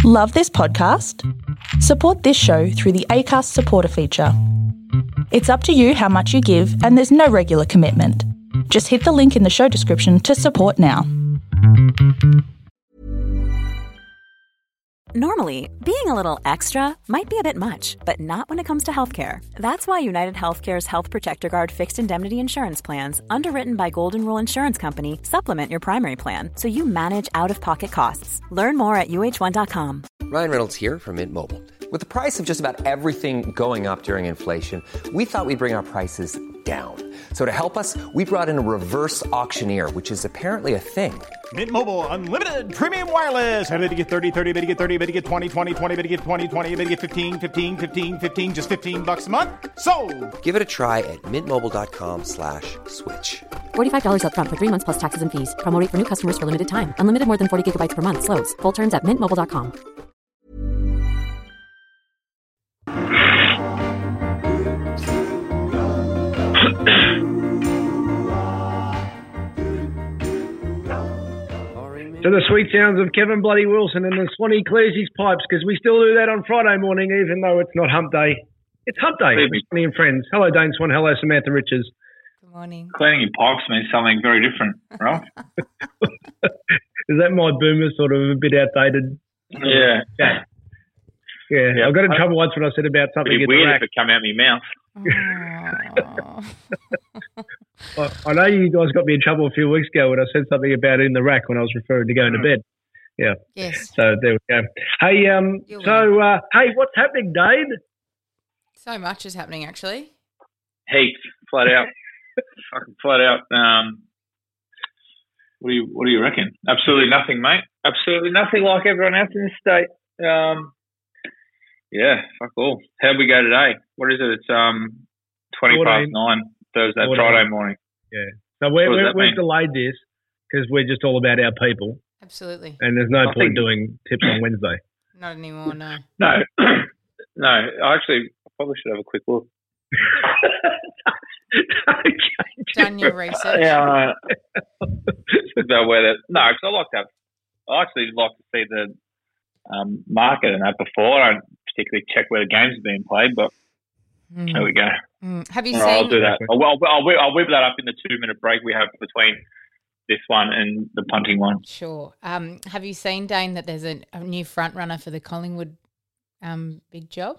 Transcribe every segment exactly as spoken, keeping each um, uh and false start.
Love this podcast? Support this show through the Acast supporter feature. It's up to you how much you give, and there's no regular commitment. Just hit the link in the show description to support now. Normally, being a little extra might be a bit much, but not when it comes to healthcare. That's why United Healthcare's Health Protector Guard fixed indemnity insurance plans, underwritten by Golden Rule Insurance Company, supplement your primary plan so you manage out-of-pocket costs. Learn more at U H one dot com. Ryan Reynolds here from Mint Mobile. With the price of just about everything going up during inflation, we thought we'd bring our prices down. So to help us, we brought in a reverse auctioneer, which is apparently a thing. Mint Mobile Unlimited Premium Wireless. How to get thirty, thirty, how to get thirty, how to get twenty, twenty, twenty, how to get twenty, twenty, how to get fifteen, fifteen, fifteen, fifteen, just fifteen bucks a month? Sold! Give it a try at mintmobile.com slash switch. forty-five dollars up front for three months plus taxes and fees. Promo rate for new customers for limited time. Unlimited more than forty gigabytes per month. Slows full terms at mint mobile dot com. To the sweet sounds of Kevin Bloody Wilson and the Swanee clears his pipes, because we still do that on Friday morning, even though it's not hump day. It's hump day. Swanee and friends. Hello, Dane Swan. Hello, Samantha Riches. Good morning. Cleaning your pipes means something very different, right? Is that my boomer sort of a bit outdated? Yeah. Yeah. Yeah. yeah. I got in trouble once when I said about something. It'd be weird if it come out of my mouth. I, I know you guys got me in trouble a few weeks ago when I said something about it in the rack when I was referring to going to bed. Yeah. Yes. So there we go. Hey, um, You're so uh, hey, what's happening, Dane? So much is happening, actually. Heaps, flat out, fucking flat out. Um, what do you What do you reckon? Absolutely nothing, mate. Absolutely nothing like everyone else in the state. Um, yeah, fuck all. How'd we go today? What is it? It's um twenty past nine Thursday, fourteen Friday morning. Yeah. So we're, we're, we've delayed this because we're just all about our people. Absolutely. And there's no I point think- doing tips on Wednesday. Not anymore, no. No, no. I actually I probably should have a quick look. Done your research. Yeah. About where that no, because I like to have. I actually like to see the um, market and that before. I don't particularly check where the games are being played, but Mm. there we go. Mm. Have you All seen? right, I'll do that. I'll, I'll, I'll, whip, I'll whip that up in the two-minute break we have between this one and the punting one. Sure. Um, have you seen, Dane, that there's a, a new front runner for the Collingwood um, big job?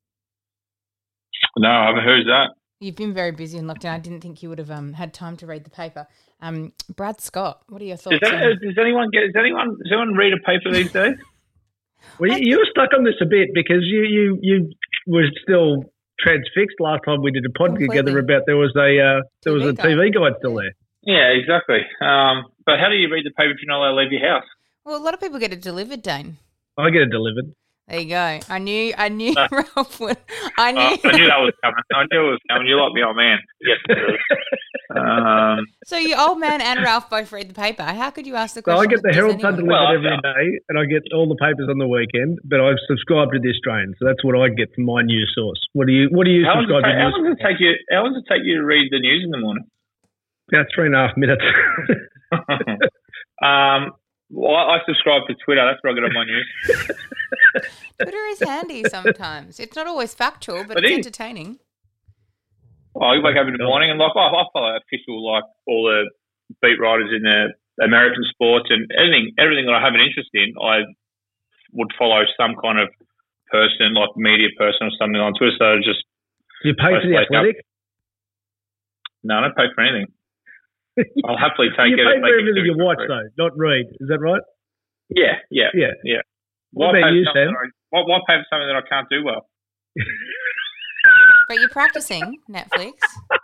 No, I haven't heard that. You've been very busy in lockdown. I didn't think you would have um, had time to read the paper. Um, Brad Scott, what are your thoughts? Does, that, on... does anyone get? Does anyone? Does anyone read a paper these days? Well, you, you were stuck on this a bit because you you you were still transfixed last time we did a pod Completely. together about there was a uh, there was T V a T V guide still there. Yeah, exactly. Um, but how do you read the paper if you're not allowed to leave your house? Well, a lot of people get it delivered, Dane. I get it delivered. There you go. I knew, I knew Uh, Ralph would. I knew. Uh, I knew that was coming. I knew it was coming. You're like the old man. Yes. um, So your old man and Ralph both read the paper. How could you ask the So question? I get the does Herald Sun anyone- delivered Well, every I- day, and I get all the papers on the weekend. But I subscribe to the Australian, so that's what I get from my news source. What do you What do you how long subscribe does it to? take- how News? long does it take you? How long does it take you to read the news in the morning? About three and a half minutes. um, well, I, I subscribe to Twitter. That's where I get all my news. Twitter is handy sometimes. It's not always factual, but It it's is. entertaining. Oh, you wake up in the morning and like, oh, I follow official like all the beat writers in the American sports and everything. Everything that I have an interest in, I would follow some kind of person, like media person or something on Twitter. So just Do you pay for the Wake up. Athletic? no, I don't pay for anything. I'll happily take you it. pay if for they can everything do you it for watch, free. though, not read. Is that right? Yeah, yeah, Yeah. yeah. What Why about pay you, for something Sam? that I- Why, why pay for something that I can't do well? But you're practicing Netflix.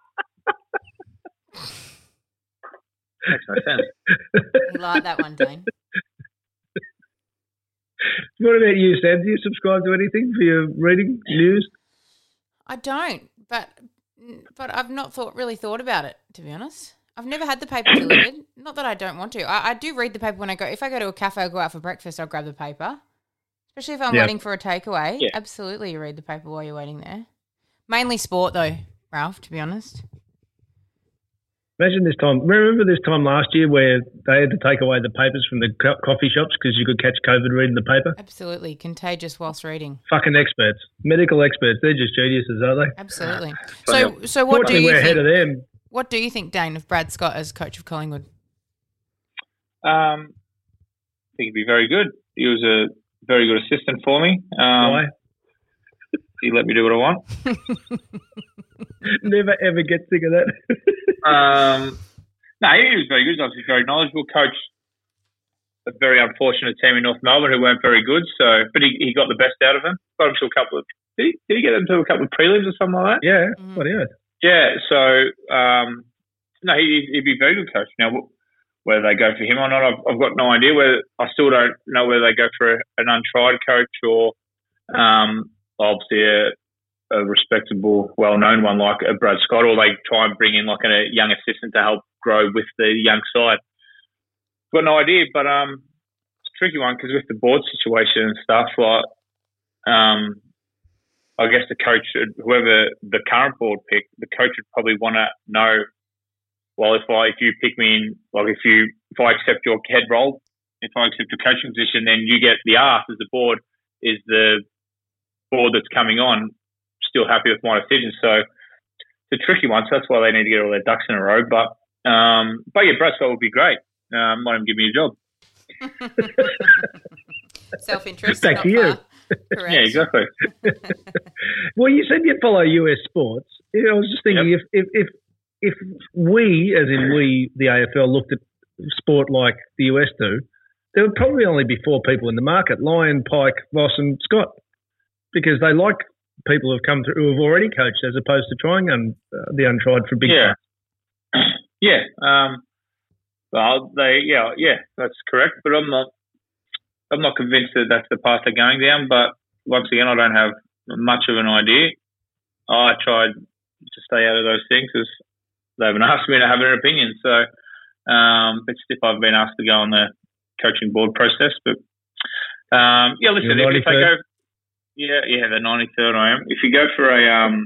Makes no sense. You like that one, Dane? What about you, Sam? Do you subscribe to anything for your reading news? I don't, but but I've not thought really thought about it, to be honest. I've never had the paper delivered. Not that I don't want to. I, I do read the paper when I go. If I go to a cafe or go out for breakfast, I'll grab the paper. Especially if I'm Yeah. waiting for a takeaway. Yeah. Absolutely, you read the paper while you're waiting there. Mainly sport, though, Ralph, to be honest. Imagine this time. Remember this time last year where they had to take away the papers from the co- coffee shops because you could catch COVID reading the paper? Absolutely. Contagious whilst reading. Fucking experts. Medical experts. They're just geniuses, aren't they? Absolutely. So, so what do Fortunately, you we're think? ahead of them. What do you think, Dane, of Brad Scott as coach of Collingwood? Um, I think he'd be very good. He was a very good assistant for me. Um, Why? He let me do what I want. Never ever get sick of that. um, no, he was very good. He was obviously very knowledgeable. Coached a very unfortunate team in North Melbourne who weren't very good. So, but he, he got the best out of them. Got him to a couple of. Did he, did he get them to a couple of prelims or something like that? Yeah. Mm. What is it? Yeah. So, um, no, he, he'd be a very good coach. Now, whether they go for him or not, I've, I've got no idea. Whether I still don't know whether they go for a, an untried coach or, um, obviously a, a respectable, well-known one like a Brad Scott, or they try and bring in like a young assistant to help grow with the young side. Got no idea, but um, it's a tricky one because with the board situation and stuff, like um, I guess the coach, whoever the current board picked, the coach would probably want to know. Well, if I if you pick me in, like if you if I accept your head role, if I accept your coaching position, then you get the ask as the board. Is the board that's coming on still happy with my decision? So it's a tricky one. So that's why they need to get all their ducks in a row. But um, but yeah, Brad Scott would be great. Um, might even give me a job. Self-interest. Back not to you. far. Correct. Yeah, exactly. Well, you said you follow U S sports. You know, I was just thinking Yep. if, if if if we, as in we, the A F L, looked at sport like the U S do, there would probably only be four people in the market: Lyon, Pike, Voss, and Scott, because they like people who've come through who have already coached, as opposed to trying un, uh, the untried for big. Yeah, yeah. Um, well, they yeah yeah that's correct. But I'm not I'm not convinced that that's the path they're going down. But once again, I don't have much of an idea. I tried to stay out of those things because they haven't asked me to have an opinion. So um, it's if I've been asked to go on the coaching board process. But um, yeah, listen, if, if I go, yeah, yeah, the ninety-third I am. If you go for a um,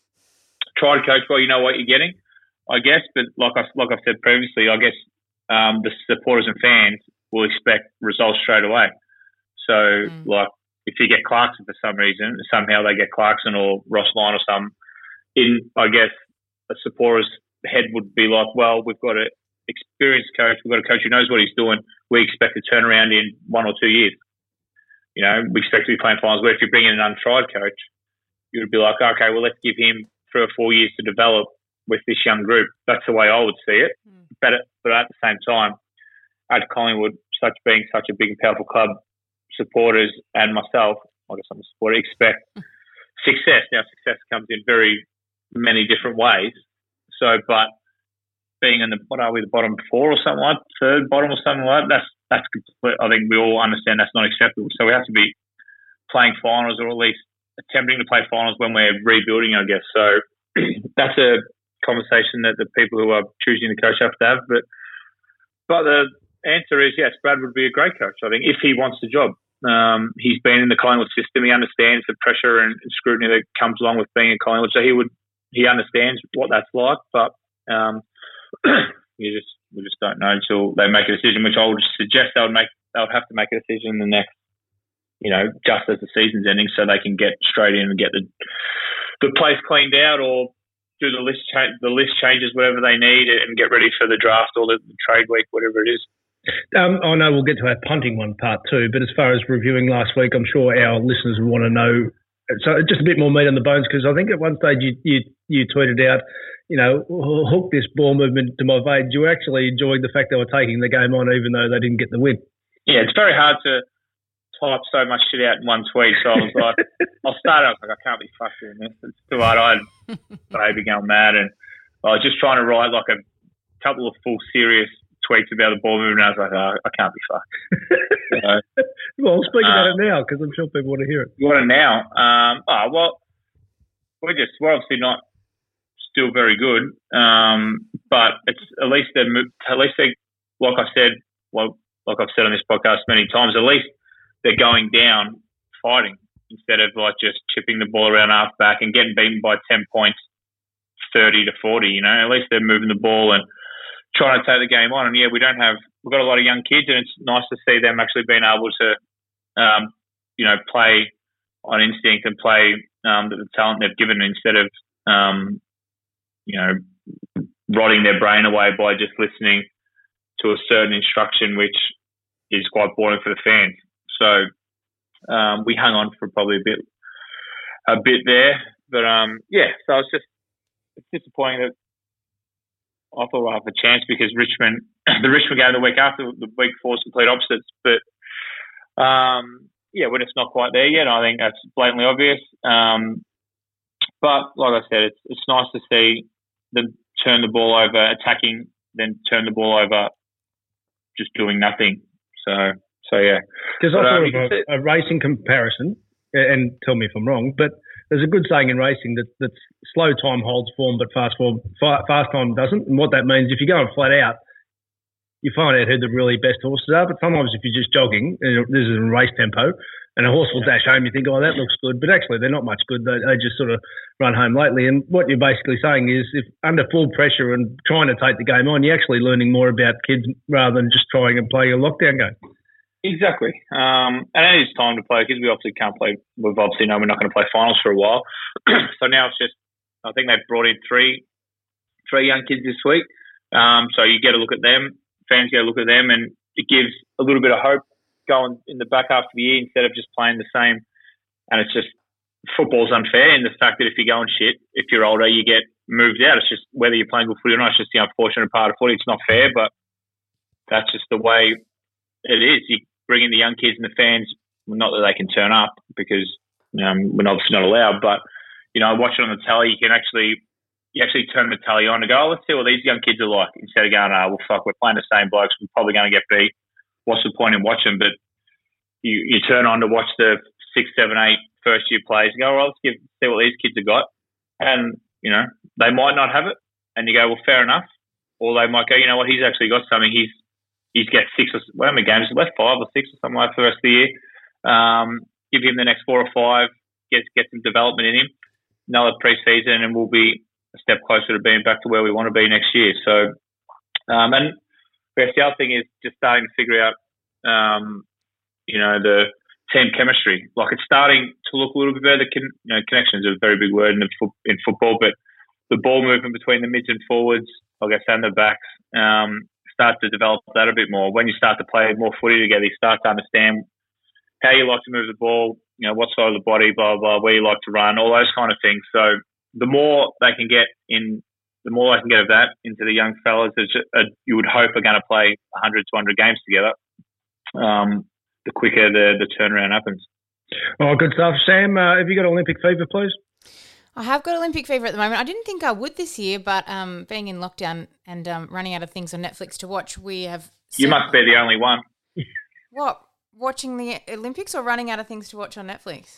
tried coach, well, you know what you're getting, I guess. But like I like I've said previously, I guess um, the supporters and fans will expect results straight away. So mm. like if you get Clarkson for some reason, somehow they get Clarkson or Ross Lyon or some, in I guess a supporter's head would be like, well, we've got an experienced coach, we've got a coach who knows what he's doing. We expect to turn around in one or two years. You know, we expect to be playing finals. Where if you bring in an untried coach, you would be like, okay, well, let's give him three or four years to develop with this young group. That's the way I would see it. Mm. But, but at the same time, at Collingwood, such being such a big and powerful club, supporters and myself, I guess I'm a supporter, expect success. Now, success comes in very many different ways. So, but being in the, what are we, the bottom four or something like, third bottom or something like that, that's, that's complete. I think we all understand that's not acceptable. So we have to be playing finals, or at least attempting to play finals when we're rebuilding, I guess. So that's a conversation that the people who are choosing the coach have to have. But, but the answer is yes, Brad would be a great coach, I think, if he wants the job. Um, he's been in the Collingwood system. He understands the pressure and, and scrutiny that comes along with being in Collingwood. So he would, he understands what that's like. But um, you just, we just don't know until they make a decision, which I would suggest they would make. They would have to make a decision in the next, you know, just as the season's ending, so they can get straight in and get the the place cleaned out, or do the list cha- the list changes, whatever they need, and get ready for the draft or the, the trade week, whatever it is. Um, I know we'll get to our punting one part two, but as far as reviewing last week, I'm sure our listeners will want to know. So just a bit more meat on the bones, because I think at one stage you, you you tweeted out, you know, hook this ball movement to my veins. You were actually enjoying the fact they were taking the game on, even though they didn't get the win. Yeah, it's very hard to type so much shit out in one tweet. So I was like, I'll start out like I can't be fucked doing this. It's too hard. I had baby going mad, and I was just trying to write like a couple of full serious tweets about the ball movement. And I was like, oh, I can't be fucked. So, well, speak about um, it now, because I'm sure people want to hear it. You want it now? Um, oh well, we're just we're obviously not still very good, um, but it's at least they at least they, like I said, well, like I've said on this podcast many times, at least they're going down fighting instead of like just chipping the ball around half back and getting beaten by ten points, thirty to forty. You know, at least they're moving the ball and trying to take the game on. And yeah, we don't have we've got a lot of young kids, and it's nice to see them actually being able to, um, you know, play on instinct and play um, the talent they've given instead of, um, you know, rotting their brain away by just listening to a certain instruction, which is quite boring for the fans. So um, we hung on for probably a bit, a bit there, but um, yeah. So it's just it's disappointing that I thought we'll have a chance because Richmond, the Richmond game the week after, the week before was complete opposites. But um, yeah, when it's not quite there yet, I think that's blatantly obvious. Um, but like I said, it's it's nice to see them turn the ball over, attacking, then turn the ball over, just doing nothing. So, so yeah. Because I But, um, thought you can of see- a, a racing comparison, and tell me if I'm wrong, but there's a good saying in racing that, that slow time holds form, but fast form, fa- fast time doesn't. And what that means, if you're going flat out, you find out who the really best horses are. But sometimes if you're just jogging, and this is in race tempo, and a horse will dash home, you think, oh, that looks good. But actually, they're not much good. They, they just sort of run home lately. And what you're basically saying is if under full pressure and trying to take the game on, you're actually learning more about kids rather than just trying and playing a lockdown game. Exactly. Um, and it is time to play because we obviously can't play. We've obviously know we're not going to play finals for a while. So now it's just, I think they've brought in three three young kids this week. Um, so you get a look at them. Fans get a look at them, and it gives a little bit of hope going in the back half of the year instead of just playing the same. And it's just, football's unfair in the fact that if you're going shit, if you're older, you get moved out. It's just whether you're playing good footy or not. It's just the unfortunate part of footy. It's not fair, but that's just the way it is. You bring in the young kids and the fans, not that they can turn up because um, we're obviously not allowed, but, you know, watch it on the tally, you can actually you actually turn the tally on and go, oh, let's see what these young kids are like, instead of going, oh, well, fuck, we're playing the same blokes, we're probably going to get beat. What's the point in watching? But you, you turn on to watch the six, seven, eight first year players and go, well, let's give, see what these kids have got. And, you know, they might not have it. And you go, well, fair enough. Or they might go, you know what, he's actually got something. He's he's got six or well, how many games left, five or six or something like that for the rest of the year. Um, give him the next four or five, get get some development in him. Another pre-season, and we'll be a step closer to being back to where we want to be next year. So, um, and the other thing is just starting to figure out, um, you know, the team chemistry. Like it's starting to look a little bit better. The con- you know, connections are a very big word in, the fo- in football, but the ball movement between the mids and forwards, I guess, and the backs, um, start to develop that a bit more. When you start to play more footy together, you start to understand how you like to move the ball, you know, what side of the body, blah, blah, where you like to run, all those kind of things. So the more they can get in, the more they can get of that into the young fellas, that uh, you would hope are going to play one hundred, two hundred games together, um, the quicker the, the turnaround happens. Oh, good stuff. Sam, uh, have you got Olympic fever, please? I have got Olympic fever at the moment. I didn't think I would this year, but um, being in lockdown and um, running out of things on Netflix to watch, we have... You must be the only one. What? Watching the Olympics or running out of things to watch on Netflix?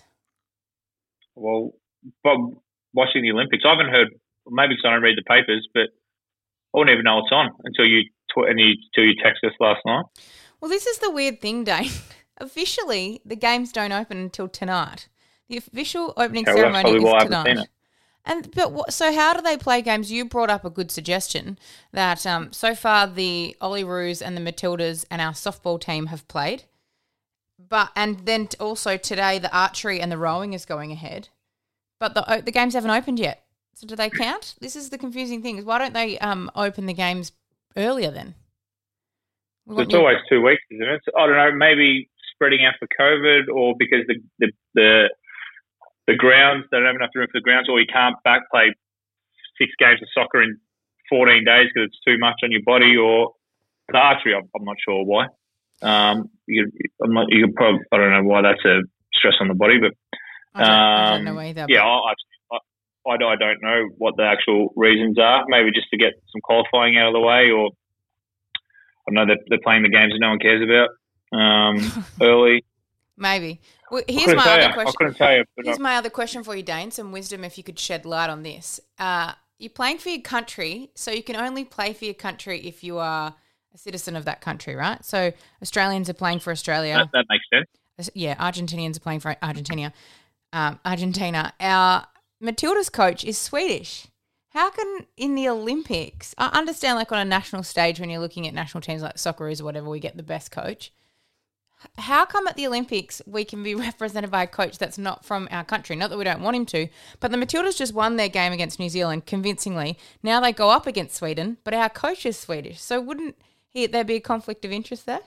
Well, Bob, watching the Olympics, I haven't heard, maybe because I don't read the papers, but I wouldn't even know it's on until you, tw- and you, until you texted us last night. Well, this is the weird thing, Dane. Officially, the games don't open until tonight. The official opening Okay, well, that's ceremony probably why I is haven't tonight. seen it. And but what, so how do they play games? You brought up a good suggestion that um, so far the Olyroos and the Matildas and our softball team have played, but and then t- also today the archery and the rowing is going ahead, but the o- the games haven't opened yet. So do they count? This is the confusing thing. Is why don't they um, open the games earlier then? We want It's your- always two weeks, isn't it? I don't know, maybe spreading out for COVID or because the the, the The grounds, they don't have enough room for the grounds, or you can't back play six games of soccer in fourteen days because it's too much on your body, or the archery, I'm, I'm not sure why. Um, you, I'm not, you could probably, I don't know why that's a stress on the body, but I don't, I don't um, know either. yeah, but- I, I, I don't know what the actual reasons are. Maybe just to get some qualifying out of the way, or I know that they're playing the games that no one cares about um, early. Maybe. Well, I here's couldn't my tell other you. I question. couldn't tell you. But Here's I- my other question for you, Dane. Some wisdom if you could shed light on this. Uh, you're playing for your country, so you can only play for your country if you are a citizen of that country, right? So Australians are playing for Australia. that, that makes sense. Yeah, Argentinians are playing for Argentina. Um, Argentina. Our Matilda's coach is Swedish. How can in the Olympics, I understand like on a national stage when you're looking at national teams like Socceroos or whatever, we get the best coach. How come at the Olympics we can be represented by a coach that's not from our country? Not that we don't want him to, but the Matildas just won their game against New Zealand convincingly. Now they go up against Sweden, but our coach is Swedish. So wouldn't he, there be a conflict of interest there?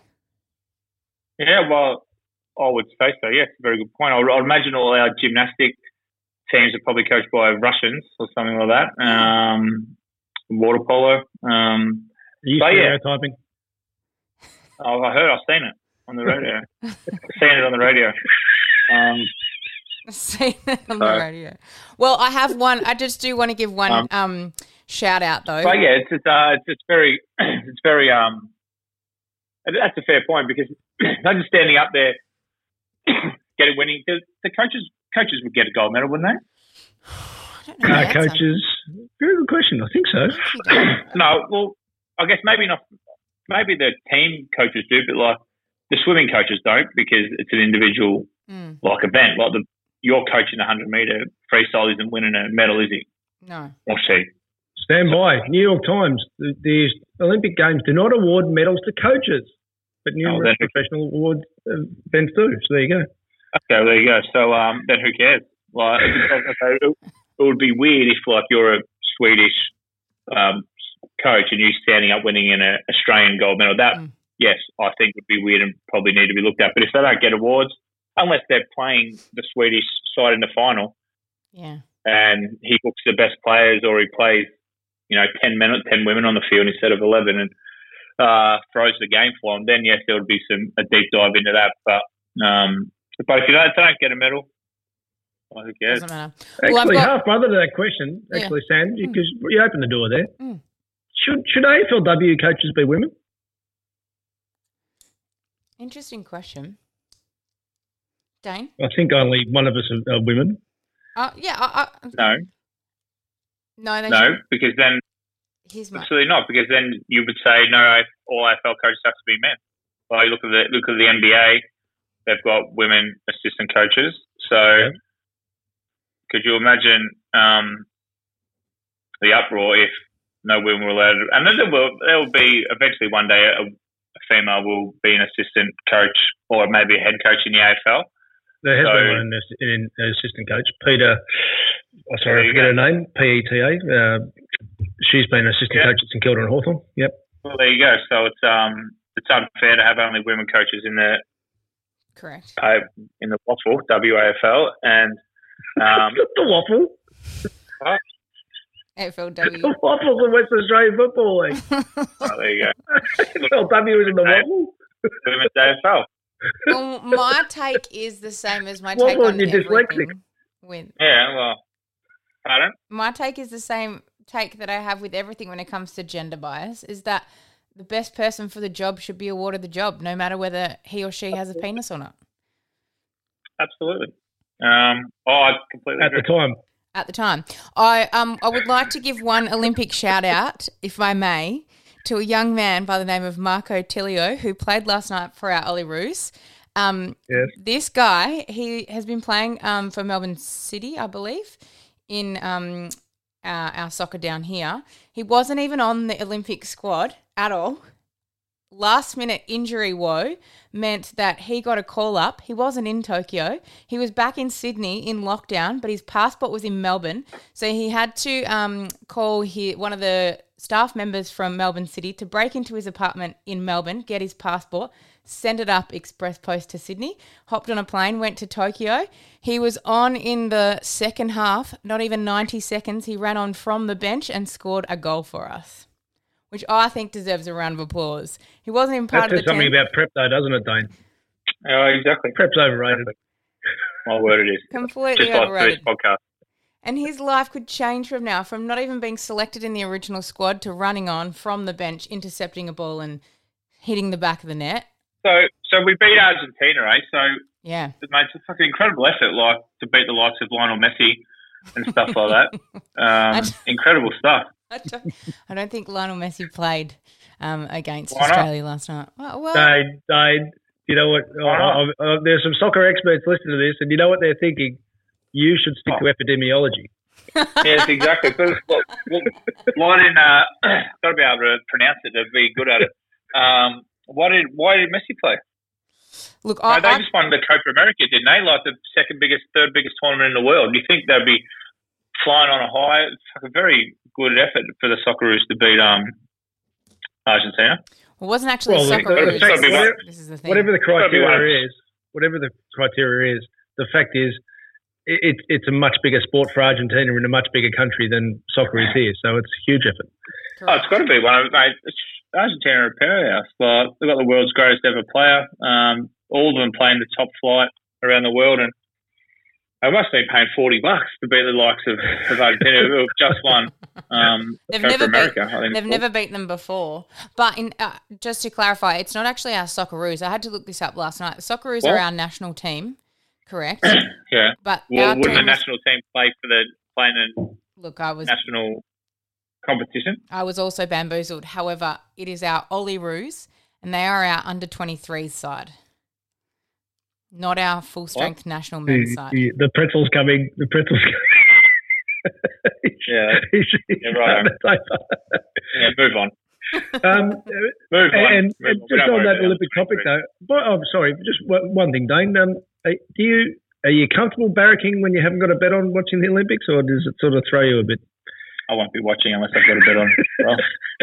Yeah, well, I would say so. Yeah, it's a very good point. I would, I would imagine all our gymnastic teams are probably coached by Russians or something like that. Um, water polo. Um, Are you stereotyping? Yeah. Oh, I heard. I've seen it on the radio. Seen it on the radio. Um, Seen it on so, the radio. Well, I have one. I just do want to give one um, um, shout out though. But yeah, it's it's, uh, it's it's very it's very um. That's a fair point because they're just standing up there, getting winning. The, the coaches coaches would get a gold medal, wouldn't they? I don't know. Uh, coaches, very good question. I think so. No, well, I guess maybe not. Maybe the team coaches do, but like the swimming coaches don't because it's an individual mm. like event. Like the you're coaching the hundred meter freestyle isn't winning a medal, is he? No. Or she? Stand by. New York Times. The, the Olympic Games do not award medals to coaches, but numerous oh, professional award events do. So there you go. Okay, there you go. So um, then who cares? Like, it, it would be weird if like you're a Swedish um, coach and you're standing up winning an Australian gold medal. That mm. yes, I think would be weird and probably need to be looked at. But if they don't get awards, unless they're playing the Swedish side in the final, yeah, and he books the best players or he plays, you know, ten men, ten women on the field instead of eleven, and uh, throws the game for them, then yes, there would be some a deep dive into that. But um, but if you don't, if they don't get a medal, well, who cares? Doesn't matter. Actually, well, got... half brother to that question. Actually, yeah. Sam, because mm. you opened the door there. Mm. Should should A F L W coaches be women? Interesting question, Dane. I think only one of us are, are women. Uh, yeah. I, I... No. No, they no, shouldn't. because then Here's my... absolutely not. Because then you would say no, all A F L coaches have to be men. Well, you look at the look at the N B A, they've got women assistant coaches. So, yeah. Could you imagine um, the uproar if no women were allowed? And then there will there will be eventually one day a, a female will be an assistant coach or maybe a head coach in the A F L. There has so, been an, an assistant coach, Peter. Oh, sorry, I forget her name. P E T A. Uh, she's been an assistant yeah. coach at St Kilda and Hawthorn. Yep. Well, there you go. So it's um it's unfair to have only women coaches in the correct uh, in the waffle W A F L and um the waffle. What? A F L W. The waffle's in West Australian Football League. Oh, there you go. A F L W is in the waffle. Women's A F L. Well, my take is the same as my take on everything. Dyslexic. With yeah, well, pardon? My take is the same take that I have with everything when it comes to gender bias, is that the best person for the job should be awarded the job, no matter whether he or she has a penis or not. Absolutely. Um, oh, I completely At agree. the time. At the time. I um I would like to give one Olympic shout out, if I may, to a young man by the name of Marco Tilio, who played last night for our Olyroos. Um, yes. This guy, he has been playing um, for Melbourne City, I believe, in um, our, our soccer down here. He wasn't even on the Olympic squad at all. Last minute injury woe meant that he got a call up. He wasn't in Tokyo. He was back in Sydney in lockdown, but his passport was in Melbourne. So he had to um, call he, one of the staff members from Melbourne City to break into his apartment in Melbourne, get his passport, send it up express post to Sydney, hopped on a plane, went to Tokyo. He was on in the second half, not even ninety seconds. He ran on from the bench and scored a goal for us, which I think deserves a round of applause. He wasn't even part that of the says something team. about prep, though, doesn't it, Dane? Oh, exactly. Prep's overrated. My word, it is. Completely Just overrated. Like this podcast. And his life could change from now, from not even being selected in the original squad to running on from the bench, intercepting a ball and hitting the back of the net. So, so we beat Argentina, eh? So, yeah, mate, it's a fucking incredible effort, like to beat the likes of Lionel Messi and stuff like that. Um, incredible stuff. I don't, I don't think Lionel Messi played um, against Why Australia not? last night. Well, well Dane, Dane, you know what? Oh, oh, oh, there's some soccer experts listening to this, and you know what they're thinking? You should stick oh. to epidemiology. Yes, exactly. Well, well, why didn't uh, got to be able to pronounce it to be good at it? Um, why did why did Messi play? Look, No, I, they I, just won the Copa America, didn't they? Like the second biggest, third biggest tournament in the world. You think they'd be flying on a high? It's like a very good effort for the Socceroos to beat um, Argentina. well, it wasn't actually Well, well, the- Socceroos. the fact- whatever- This is the thing. Whatever the Gotta be criteria one. is, whatever the criteria is, the fact is, it, it, it's a much bigger sport for Argentina in a much bigger country than soccer is here. So it's a huge effort. Oh, it's got to be one of mate. It's, Argentina are a powerhouse. Like they've got the world's greatest ever player. Um, all of them playing the top flight around the world, and they must have been paying forty bucks to beat the likes of, of Argentina, who have just won. Um, They've Copa never America. beat, I think they've it's never beaten them before. But in, uh, just to clarify, it's not actually our Socceroos. I had to look this up last night. The Socceroos What? are our national team, correct? called. Yeah. But Well, our wouldn't the team was, national team play for the playing in look, I was national competition? I was also bamboozled. However, it is our Olyroos, and they are our under twenty-threes side, not our full strength national men's The, side. the, the pretzel's coming. The pretzel's coming. Yeah. He's- he's Yeah, right. starting to take- Yeah, move on. um, Move on. and, Move and on. We just don't on worry that about Olympic it. topic, though, but, oh, sorry, just one one thing, Dane. Um, uh, do you are you comfortable barracking when you haven't got a bet on watching the Olympics, or does it sort of throw you a bit? I won't be watching unless I've got a bet on. Well,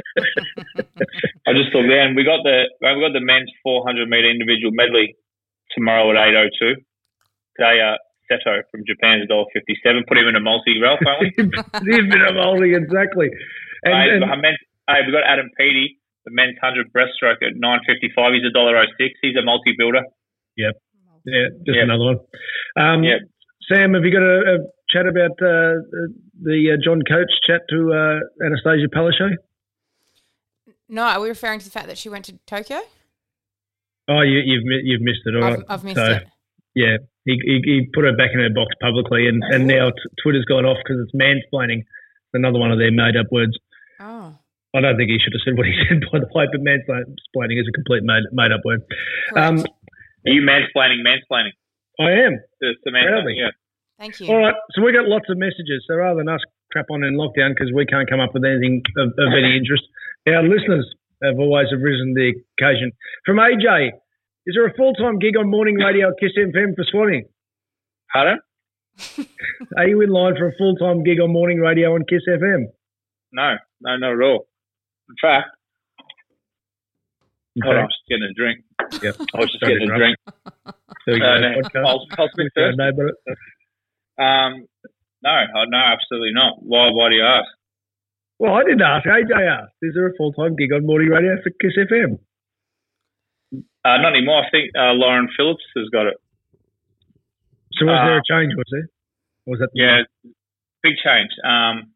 I just thought, man, we got the we got the men's four hundred meter individual medley tomorrow at eight oh two. Daya Seto from Japan is one dollar fifty-seven. Put him in a multi, Ralph, won't we? You've been holding exactly. And, Hey, and I meant, hey, we got Adam Peaty, the men's one hundred breaststroke at nine fifty-five. He's one dollar oh six. He's a multi builder. yeah, just Yep. another one. Um, Yep. Sam, have you got a, a chat about uh, the uh, John Coates chat to uh, Anastasia Palaszczuk? No, are we referring to the fact that she went to Tokyo? Oh, you, you've mi- you've missed it, all I've, right. I've missed So, it. Yeah, he, he he put her back in her box publicly, and, and now t- Twitter's gone off because it's mansplaining. Another one of their made up words. Oh, I don't think he should have said what he said, by the way, but mansplaining is a complete made, made up word. Um, correct. Are you mansplaining, mansplaining? I am. The, the mansplaining, Proudly. yeah. Thank you. All right, so we got lots of messages. So rather than us crap on in lockdown because we can't come up with anything of, of any interest, our listeners have always risen to the occasion. From A J, is there a full-time gig on morning radio at Kiss F M for Swanee? Pardon? Are you in line for a full-time gig on morning radio on Kiss F M? No, no, not at all. In fact, In hold on, I fact, was just getting a drink. yeah. I was just Sorry getting to a drink. There we go. Uh, no, Podcast. I'll, I'll speak Yeah, first. no, but Um, no, oh, no, absolutely not. Why? Why do you ask? well, I didn't ask. A J asked, is there a full-time gig on morning radio for Kiss F M? Uh, not anymore. I think uh, Lauren Phillips has got it. So was Uh, there a change, was there? Or was that Yeah, big change. Um,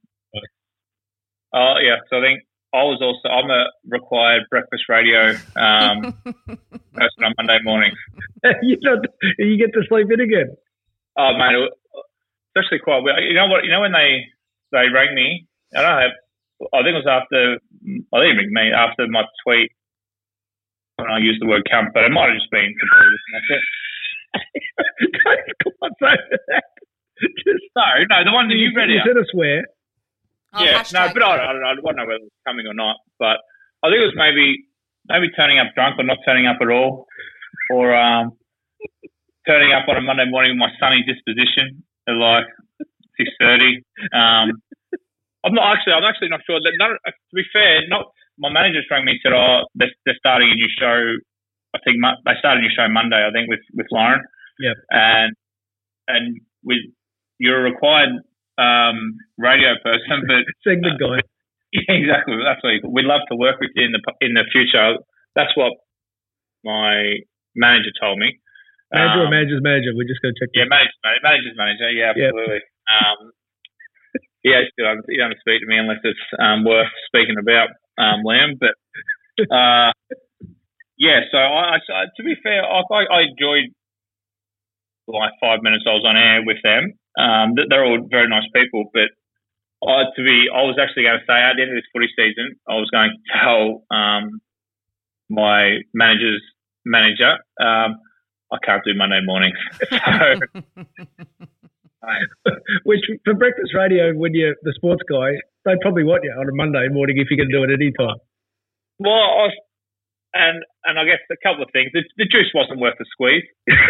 oh yeah. So I think I was also I'm a required breakfast radio um, person on Monday morning. you, not, you get to sleep in again. Oh man, it was, it's actually quite weird. You know what? You know when they they rang me. I don't know. I think it was after. I didn't ring me after my tweet when I used the word "cunt," but it might have just been completely different. That's it. Come on, say that. Just, No, no, the one that you read you out. said a swear. Oh, Yeah, no, hashtag- but I, I, don't know, I don't know whether it's coming or not. But I think it was maybe maybe turning up drunk or not turning up at all, or um, turning up on a Monday morning with my sunny disposition at like six thirty. Um, I'm not actually. I'm actually not sure. That none, to be fair, not my manager rang me and said, "Oh, they're, they're starting a new show. I think mo- they started a new show Monday. I think with with Lauren. Yep. And and with you're a required um, radio person, but Segment guy. yeah, exactly. That's what we'd love to work with you in the in the future. That's what my manager told me. Manager or Um, manager's manager? We're just going to check Yeah, that. manager's manager, manager's manager. Yeah, Yep. absolutely. Um, yeah, you don't, you don't speak to me unless it's um, worth speaking about, um, Liam. But uh, yeah, so I, I, to be fair, I, I enjoyed like five minutes I was on air with them. Um, they're all very nice people, but I, to be, I was actually going to say at the end of this footy season, I was going to tell um, my manager's manager, um, I can't do Monday mornings. So, we Which for breakfast radio, when you're the sports guy, they probably want you on a Monday morning if you're going to do it any time. Well, I was, and and I guess a couple of things. The, the juice wasn't worth the squeeze.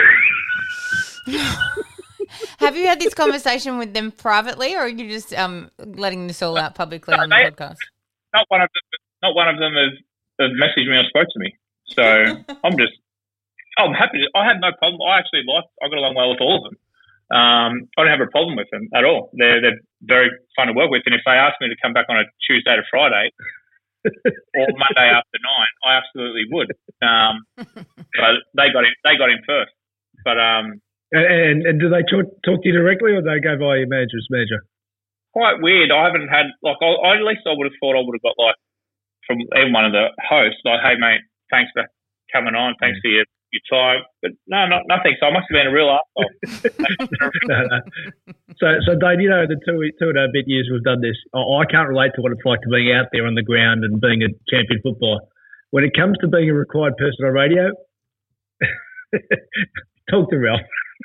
Have you had this conversation with them privately, or are you just um, letting this all out publicly no, on the they, podcast? Not one of them. Not one of them has, has messaged me or spoke to me. So I'm just. I'm happy. To, I had no problem. I actually liked. I got along well with all of them. Um, I don't have a problem with them at all. They're they're very fun to work with. And if they asked me to come back on a Tuesday to Friday or Monday after nine, I absolutely would. Um, but they got in. They got in first. But um, and and do they talk, talk to you directly, or do they go via your manager's manager? Quite weird. I haven't had like. I, I at least I would have thought I would have got like from even one of the hosts like, "Hey mate, thanks for coming on. Thanks for your." your time, but no, not nothing. So I must have been a real arsehole. no, no. So, so Dane, you know, the two two and a bit years we've done this, I, I can't relate to what it's like to being out there on the ground and being a champion footballer. When it comes to being a required person on radio, talk to Ralph.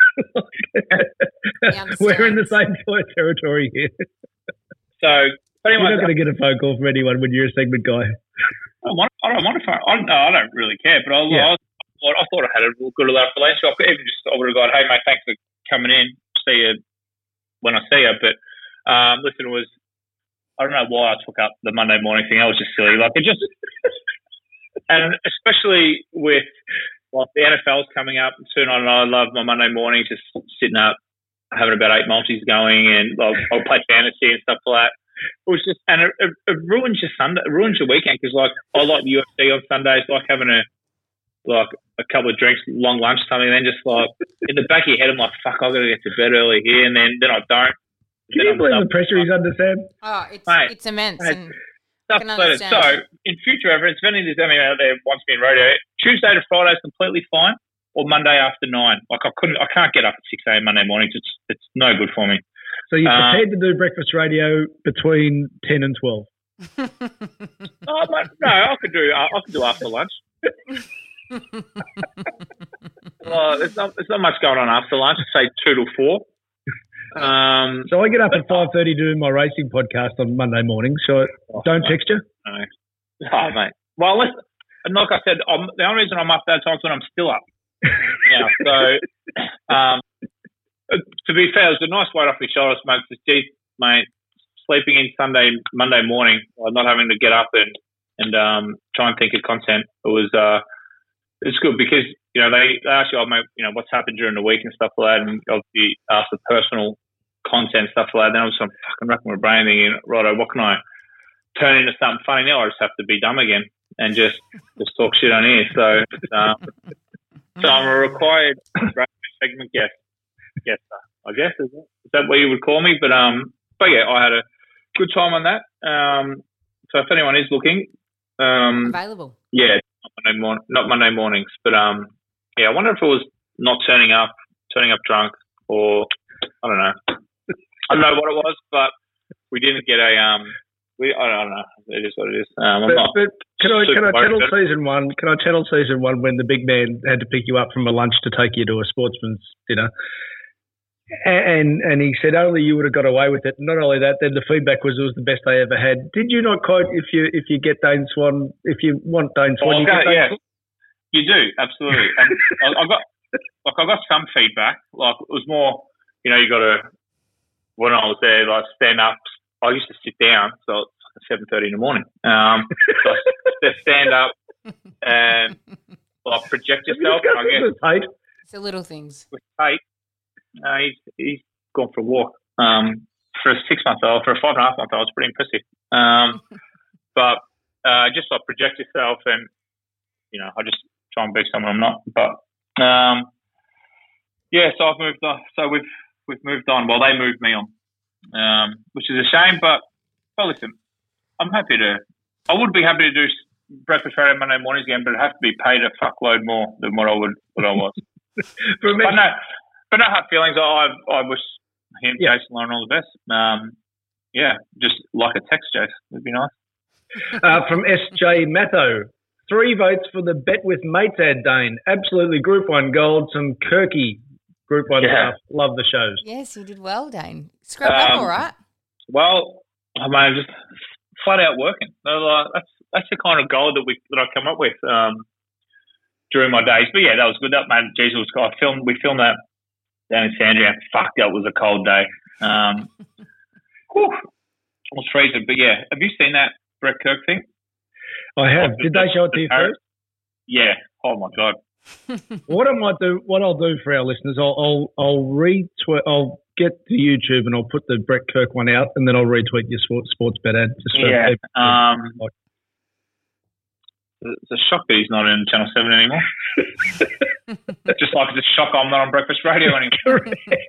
We're in the same sort of territory here. So, anyway, you're not going to get a phone call from anyone when you're a segment guy. I don't want. I don't want a phone. I don't, no, I don't really care, but I, yeah. I was. I thought I had a good enough relationship. I even just I would have gone, "Hey mate, thanks for coming in. See you when I see you." But um, listen, it was I don't know why I took up the Monday morning thing. I was just silly, like it just, and especially with like the N F L's coming up soon. I know I love my Monday mornings, just sitting up, having about eight multis going, and I'll, I'll play fantasy and stuff like that. It was just, and it, it, it ruins your Sunday, it ruins your weekend because like I like the U F C on Sundays, like having a like a couple of drinks, long lunch, something, and then just like in the back of your head, I'm like, fuck, I've got to get to bed early here, and then, then I don't. Can you believe the pressure he's under, Sam? Oh, it's Mate, it's immense. mate, and I can so, understand. so, in future reference, if any of anyone out there wants me in radio, Tuesday to Friday is completely fine, or Monday after nine. Like I couldn't, I can't get up at six a.m. Monday mornings. It's it's no good for me. So you're um, prepared to do breakfast radio between ten and twelve? oh, mate, no, I could do. I could do after lunch. Well, there's not there's not much going on after lunch. Say two to four. Um, so I get up at five thirty doing my racing podcast on Monday morning. So oh, don't text you. No, oh, mate. Well, listen, and like I said, I'm, the only reason I'm up that time is when I'm still up. Yeah. So, um, to be fair, it was a nice weight off my shoulders, mate. Just, geez, mate, sleeping in Sunday, Monday morning, or not having to get up and and um, try and think of content. It was. Uh, It's good because, you know, they, they ask you, oh, mate, you know, what's happened during the week and stuff like that, and obviously ask the personal content stuff like that. Then I was fucking racking my brain thinking, righto, what can I turn into something funny now? I just have to be dumb again and just, just talk shit on here. So, um, so I'm a required segment guest. Yes, I guess. Is, is that what you would call me? But, um, but yeah, I had a good time on that. Um, so if anyone is looking, um, available. Yeah. Monday morning, not Monday mornings, but um, yeah. I wonder if it was not turning up, turning up drunk, or I don't know. I don't know what it was, but we didn't get a um. We I don't know. It is what it is. Um, I'm but, not but can I can I channel season one? Can I channel season one when the big man had to pick you up from a lunch to take you to a sportsman's dinner? And and he said only you would have got away with it. Not only that, then the feedback was it was the best they ever had. Did you not quote if you if you get Dane Swan, if you want Dane Swan, well, you get Dane yeah, Swan? You do absolutely. And I, I got like I got some feedback. Like it was more, you know, you got to when I was there, like stand up. I used to sit down, so it's like seven thirty in the morning. Um, so I stand up and like project yourself. I guess Tate? It's the little things. With Tate. Uh, he's he's gone for a walk. Um, for a six month old, for a five and a half month old, it's pretty impressive. Um, but uh, just like project yourself, and you know, I just try and be someone I'm not. But um, yeah, so I've moved on. So we've we've moved on. Well, they moved me on, um, which is a shame. But well, listen, I'm happy to. I would be happy to do breakfast radio Monday mornings again, but it'd have to be paid a fuckload more than what I would what I was. For me, but no. But no hard feelings. I I wish him, yeah. Jason Lauren, all the best. Um, yeah, just like a text, Jason. Would be nice. Uh, from S J Matho. Three votes for the Bet with Mates ad, Dane. Absolutely Group one gold. Some Kirky Group One Yeah. stuff. Love the shows. Yes, you did well, Dane. Scrub up, Um, all right. Well, I mean, just flat out working. So, like, that's that's the kind of goal that we that I come up with um, during my days. But yeah, that was good. That man, geez, it was. I filmed. We filmed that down in Sandringham. Fuck, that was a cold day. Um, whew, it was freezing. But yeah, have you seen that Brett Kirk thing? I have. Did they show it to you first? Yeah. Oh my god. What I might do, what I'll do for our listeners, I'll I'll, I'll retweet. I'll get to YouTube and I'll put the Brett Kirk one out, and then I'll retweet your sports sports bet ad. Just for Yeah. people. Um, it's a shock that he's not in Channel Seven anymore. Just like it's a shock I'm not on breakfast radio anymore.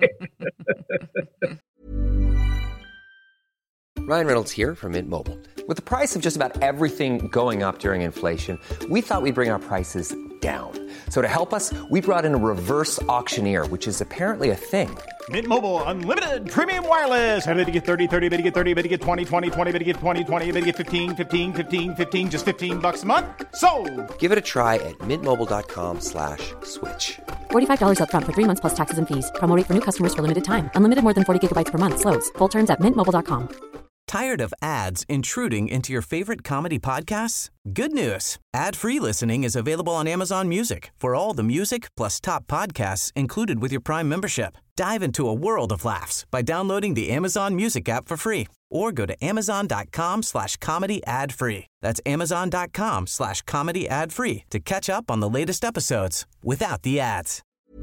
Ryan Reynolds here from Mint Mobile. With the price of just about everything going up during inflation, we thought we'd bring our prices down. So to help us, we brought in a reverse auctioneer, which is apparently a thing. Mint Mobile Unlimited Premium Wireless. How to get thirty, thirty, how to get thirty, how to get twenty, twenty, twenty, how to get twenty, twenty, how to get fifteen, fifteen, fifteen, fifteen, just fifteen bucks a month? Sold! Give it a try at mintmobile.com slash switch. forty-five dollars up front for three months plus taxes and fees. Promo rate for new customers for limited time. Unlimited more than forty gigabytes per month. Slows full terms at mint mobile dot com. Tired of ads intruding into your favorite comedy podcasts? Good news. Ad-free listening is available on Amazon Music for all the music plus top podcasts included with your Prime membership. Dive into a world of laughs by downloading the Amazon Music app for free or go to amazon.com slash comedy ad free. That's amazon.com slash comedy ad free to catch up on the latest episodes without the ads.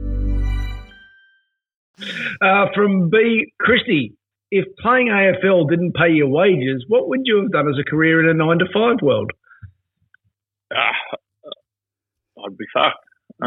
Uh, from B. Christie. If playing A F L didn't pay your wages, what would you have done as a career in a nine to five world? Uh, I'd be fucked. Uh,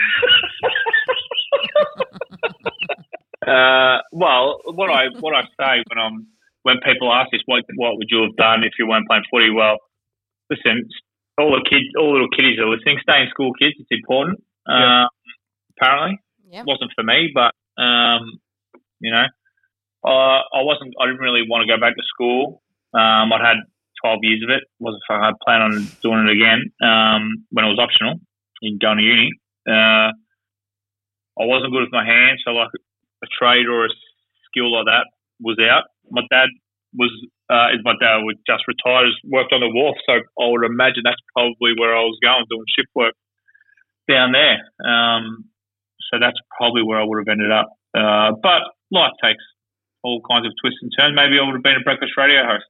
uh, well, what I what I say when I'm when people ask this, what what would you have done if you weren't playing footy? Well, listen, all the kids, all the little kiddies are listening. Stay in school, kids. It's important. Yeah. Um, apparently, Yep. it wasn't for me, but um, you know. Uh, I wasn't. I didn't really want to go back to school. Um, I'd had twelve years of it. wasn't I had planned on doing it again um, when it was optional in going to uni. Uh, I wasn't good with my hands, so like a trade or a skill like that was out. My dad was. Uh, is my dad was just retired. Has worked on the wharf, so I would imagine that's probably where I was going, doing shift work down there. Um, so that's probably where I would have ended up. Uh, but life takes all kinds of twists and turns. Maybe I would have been a breakfast radio host.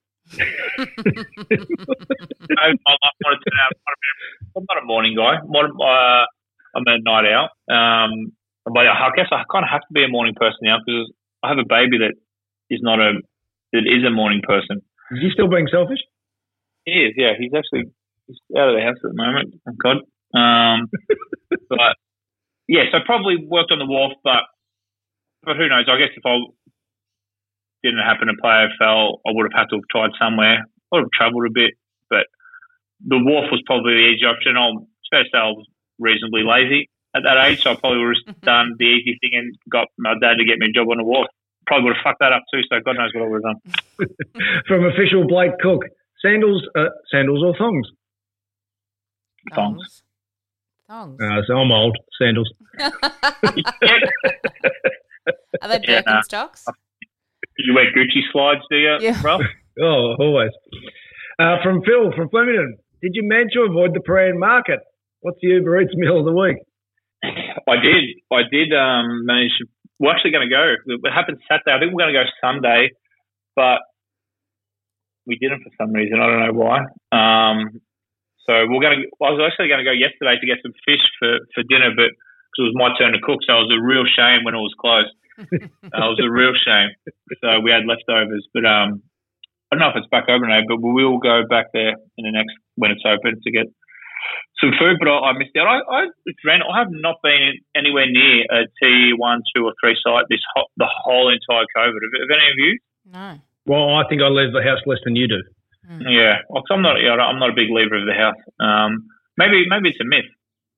I, I wanted to have, I'm not a morning guy. Uh, I'm a night owl. Um, but I guess I kind of have to be a morning person now because I have a baby that is not a that is a morning person. Is he still being selfish? He is. Yeah, he's actually he's out of the house at the moment. Thank God. Um, but yeah, so probably worked on the wharf, but but who knows? I guess if I didn't happen to play A F L, I would have had to have tried somewhere. I would have travelled a bit, but the wharf was probably the easy option. I'm supposed to say I was reasonably lazy at that age, so I probably would have done the easy thing and got my dad to get me a job on the wharf. Probably would have fucked that up too, so God knows what I would have done. From official Blake Cook, sandals, uh, sandals or thongs? Thongs. Thongs. Uh, so I'm old. Sandals. Are they Yeah, nah. Birkenstocks? You wear Gucci slides, do you, Yeah. bro? Oh, always. Uh, from Phil, from Flemington. Did you manage to avoid the Paran market? What's the Uber Eats meal of the week? I did. I did um, manage. We're actually going to go. It happened Saturday. I think we're going to go Sunday, but we didn't for some reason. I don't know why. Um, so we're going to. I was actually going to go yesterday to get some fish for, for dinner, but because it was my turn to cook, so it was a real shame when it was closed. uh, it was a real shame. So we had leftovers, but um, I don't know if it's back open now, but we will go back there in the next when it's open to get some food. But I, I missed out. I, I ran. I have not been anywhere near a T one, two, or three site this ho- the whole entire COVID. Have, have any of you? No. Well, I think I leave the house less than you do. Mm. Yeah, well, 'cause I'm not. Yeah, I'm not a big leaver of the house. Um, maybe maybe it's a myth.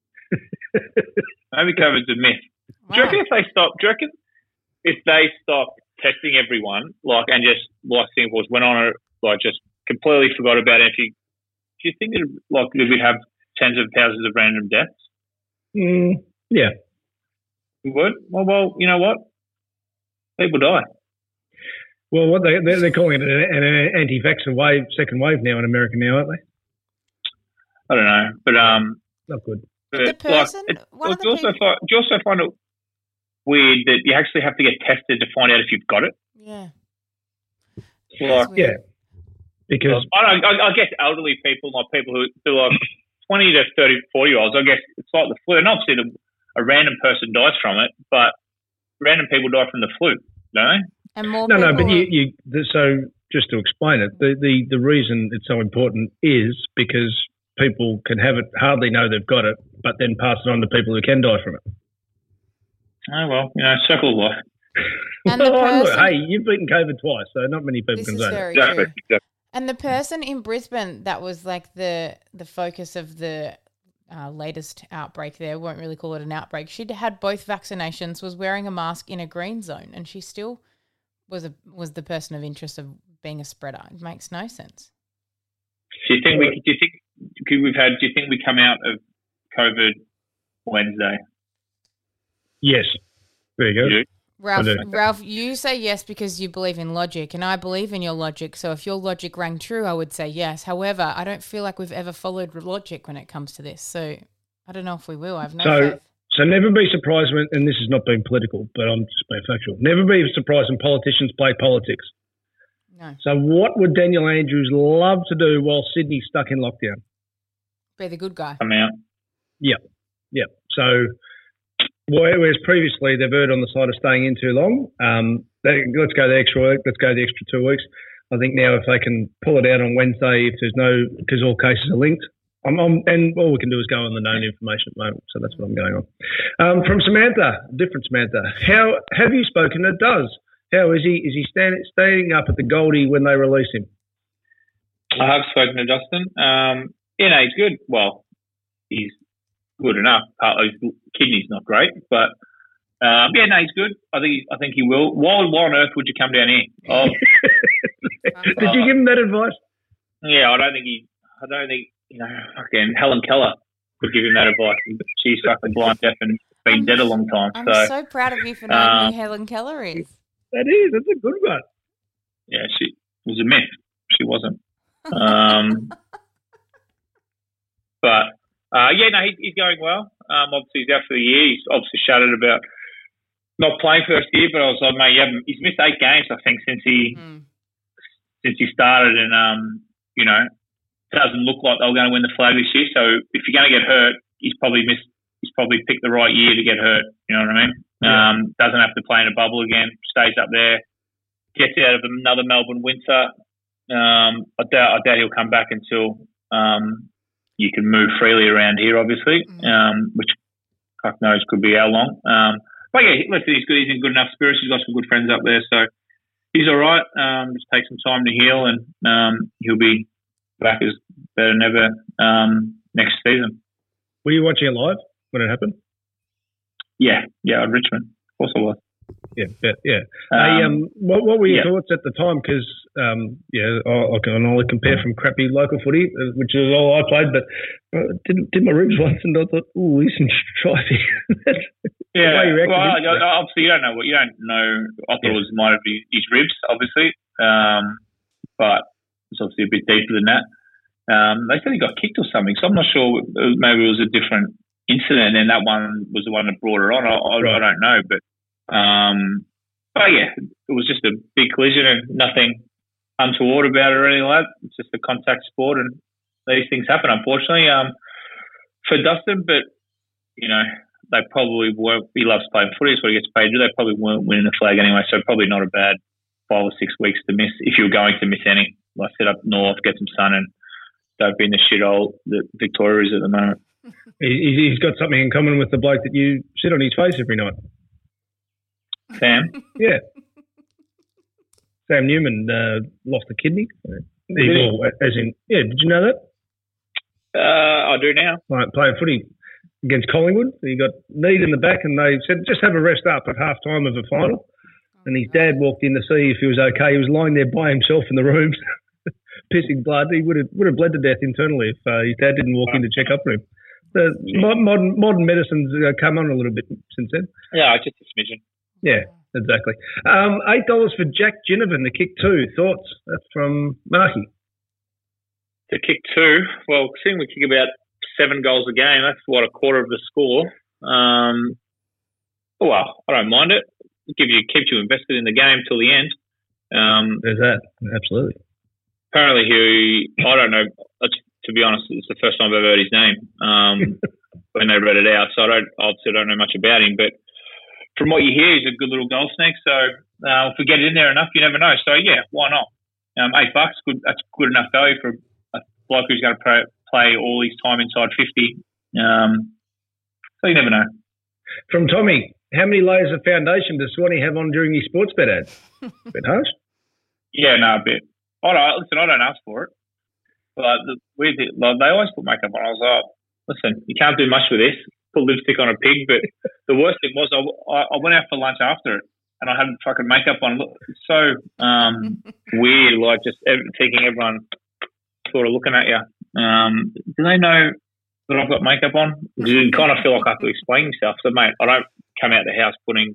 Maybe COVID's a myth. Wow. Do you reckon if they stop? Do you reckon if they stop testing everyone, like, and just like Singapore's went on it, like, just completely forgot about it? If you, do you think it like we'd have tens of thousands of random deaths? Mm, yeah. We would. Well, well, you know what? People die. Well, what they they're, they're calling it an, an anti-vaxxer wave, second wave now in America now, aren't they? I don't know, but um, not good. But the person, like, it, one of do, you the also people, find, do you also find it weird that you actually have to get tested to find out if you've got it? yeah, Like, Yeah, because I don't. I, I guess elderly people, like people who do like twenty to thirty, forty year olds. I guess it's like the flu, and obviously the, a random person dies from it, but random people die from the flu, don't they? and more no, people, no. But you, you the, so just to explain it, the, the the reason it's so important is because people can have it, hardly know they've got it, but then pass it on to people who can die from it. Oh well, you know, circle of life. And the Oh, look, person- hey, you've beaten COVID twice, so not many people This can is say very that. Exactly. true. exactly. And the person in Brisbane that was like the the focus of the uh, latest outbreak there, won't really call it an outbreak. She'd had both vaccinations, was wearing a mask in a green zone, and she still was a was the person of interest of being a spreader. It makes no sense. Do you think we? Do you think could we've had? Do you think we come out of COVID Wednesday? Yes. There you go. You do? Ralph, do. Ralph, you say yes because you believe in logic, and I believe in your logic. So if your logic rang true, I would say yes. However, I don't feel like we've ever followed logic when it comes to this. So I don't know if we will. I have no So, faith. so never be surprised when, and this is not being political, but I'm just being factual. Never be surprised when politicians play politics. No. So what would Daniel Andrews love to do while Sydney's stuck in lockdown? Be the good guy. Come out. Yep, yep. So whereas previously they've erred on the side of staying in too long, um, they, let's go the extra week, let's go the extra two weeks. I think now if they can pull it out on Wednesday, if there's no, because all cases are linked, I'm, I'm, and all we can do is go on the known information at the moment. So that's what I'm going on. Um, from Samantha, different Samantha, how have you spoken to Does? How is he? Is he stand, staying up at the Goldie when they release him? I have spoken to Dustin. Um, yeah, no, he's good. Well, he's good enough. Partly his kidney's not great, but um, yeah, no, he's good. I think I think he will. Why, why on earth would you come down here? Oh, Did you give him that advice? yeah, I don't think he. I don't think you know. Fucking Helen Keller would give him that advice. She's fucking blind, deaf, and been dead a long time. I'm so, so proud of you for knowing um, who Helen Keller is. That is. That's a good one. yeah, she was a myth. She wasn't. Um, but uh, yeah, no, he, he's going well. Um, obviously, he's out for the year. He's obviously shattered about not playing first year, but I was like, mate, you haven't, he's missed eight games, I think, since he Mm. since he started, and um, you know, doesn't look like they're going to win the flag this year. So if you're going to get hurt, he's probably missed. He's probably picked the right year to get hurt. You know what I mean? Yeah. Um, doesn't have to play in a bubble again. Stays up there. Gets out of another Melbourne winter. Um, I doubt. I doubt he'll come back until um, you can move freely around here, obviously. Mm. Um, which fuck knows could be how long. Um, but yeah, listen, he's good. He's in good enough spirits. He's got some good friends up there, so he's all right. Um, just take some time to heal, and um, he'll be back as better than ever um, next season. Were you watching it live when it happened? Yeah, yeah, at Richmond. Of course I was. Yeah, yeah. yeah. Um, hey, um, what, what were your yeah. thoughts at the time? Because, um, yeah, I, I can only compare from crappy local footy, uh, which is all I played, but uh, did, did my ribs once and I thought, oh, he's some strife. Yeah, way you reacted well, into it. obviously you don't know what you don't know. I thought it was might have been his ribs, obviously, um, but it's obviously a bit deeper than that. Um, they said he got kicked or something, so I'm not sure. Maybe it was a different incident, and that one was the one that brought her on. I, I, Right. I don't know, but um, but yeah, it was just a big collision and nothing untoward about it or anything like that. It's just a contact sport, and these things happen, unfortunately, um, for Dustin. But you know, they probably won't. He loves playing footy. It's what he gets paid to do. They probably weren't winning the flag anyway, so probably not a bad five or six weeks to miss if you're going to miss any. Like sit up north, get some sun, and don't be in the shithole that Victoria is at the moment. He, he's got something in common with the bloke that you sit on his face every night. Sam? Yeah. Sam Newman uh, lost a kidney. He's Really? all, as in, yeah, did you know that? Uh, I do now. Like playing footy against Collingwood. He got kneed in the back and they said, just have a rest up at half time of the final. And his dad walked in to see if he was okay. He was lying there by himself in the rooms, pissing blood. He would have would have bled to death internally if uh, his dad didn't walk in to check up on him. The modern modern, modern medicine's uh, come on a little bit since then. Yeah, just a smidgen. Yeah, exactly. Um, Eight dollars for Jack Ginnivan, the kick two. Thoughts? That's from Marky. To kick two, well, seeing we kick about seven goals a game, that's what, a quarter of the score. Um, well, I don't mind it. It give you keeps you invested in the game till the end. Um, There's that, absolutely. Apparently, he, I don't know. To be honest, it's the first time I've ever heard his name um, when they read it out. So I don't, obviously, don't know much about him. But from what you hear, he's a good little goal sneak. So uh, if we get it in there enough, you never know. So yeah, why not? Um, eight bucks, good. That's good enough value for a bloke who's going to play, play all his time inside fifty. Um, so you never know. From Tommy, how many layers of foundation does Swanee have on during his sports bet ad? A bit harsh. Yeah, no, a bit. I don't, listen, I don't ask for it. But the weird thing, like, they always put makeup on. I was like, listen, you can't do much with this. Put lipstick on a pig. But the worst thing was I, I went out for lunch after it and I had fucking makeup on. It's so um, weird, like just every, thinking everyone sort of looking at you. Um, do they know that I've got makeup on? You kind of feel like I have to explain myself. So, mate, I don't come out the house putting,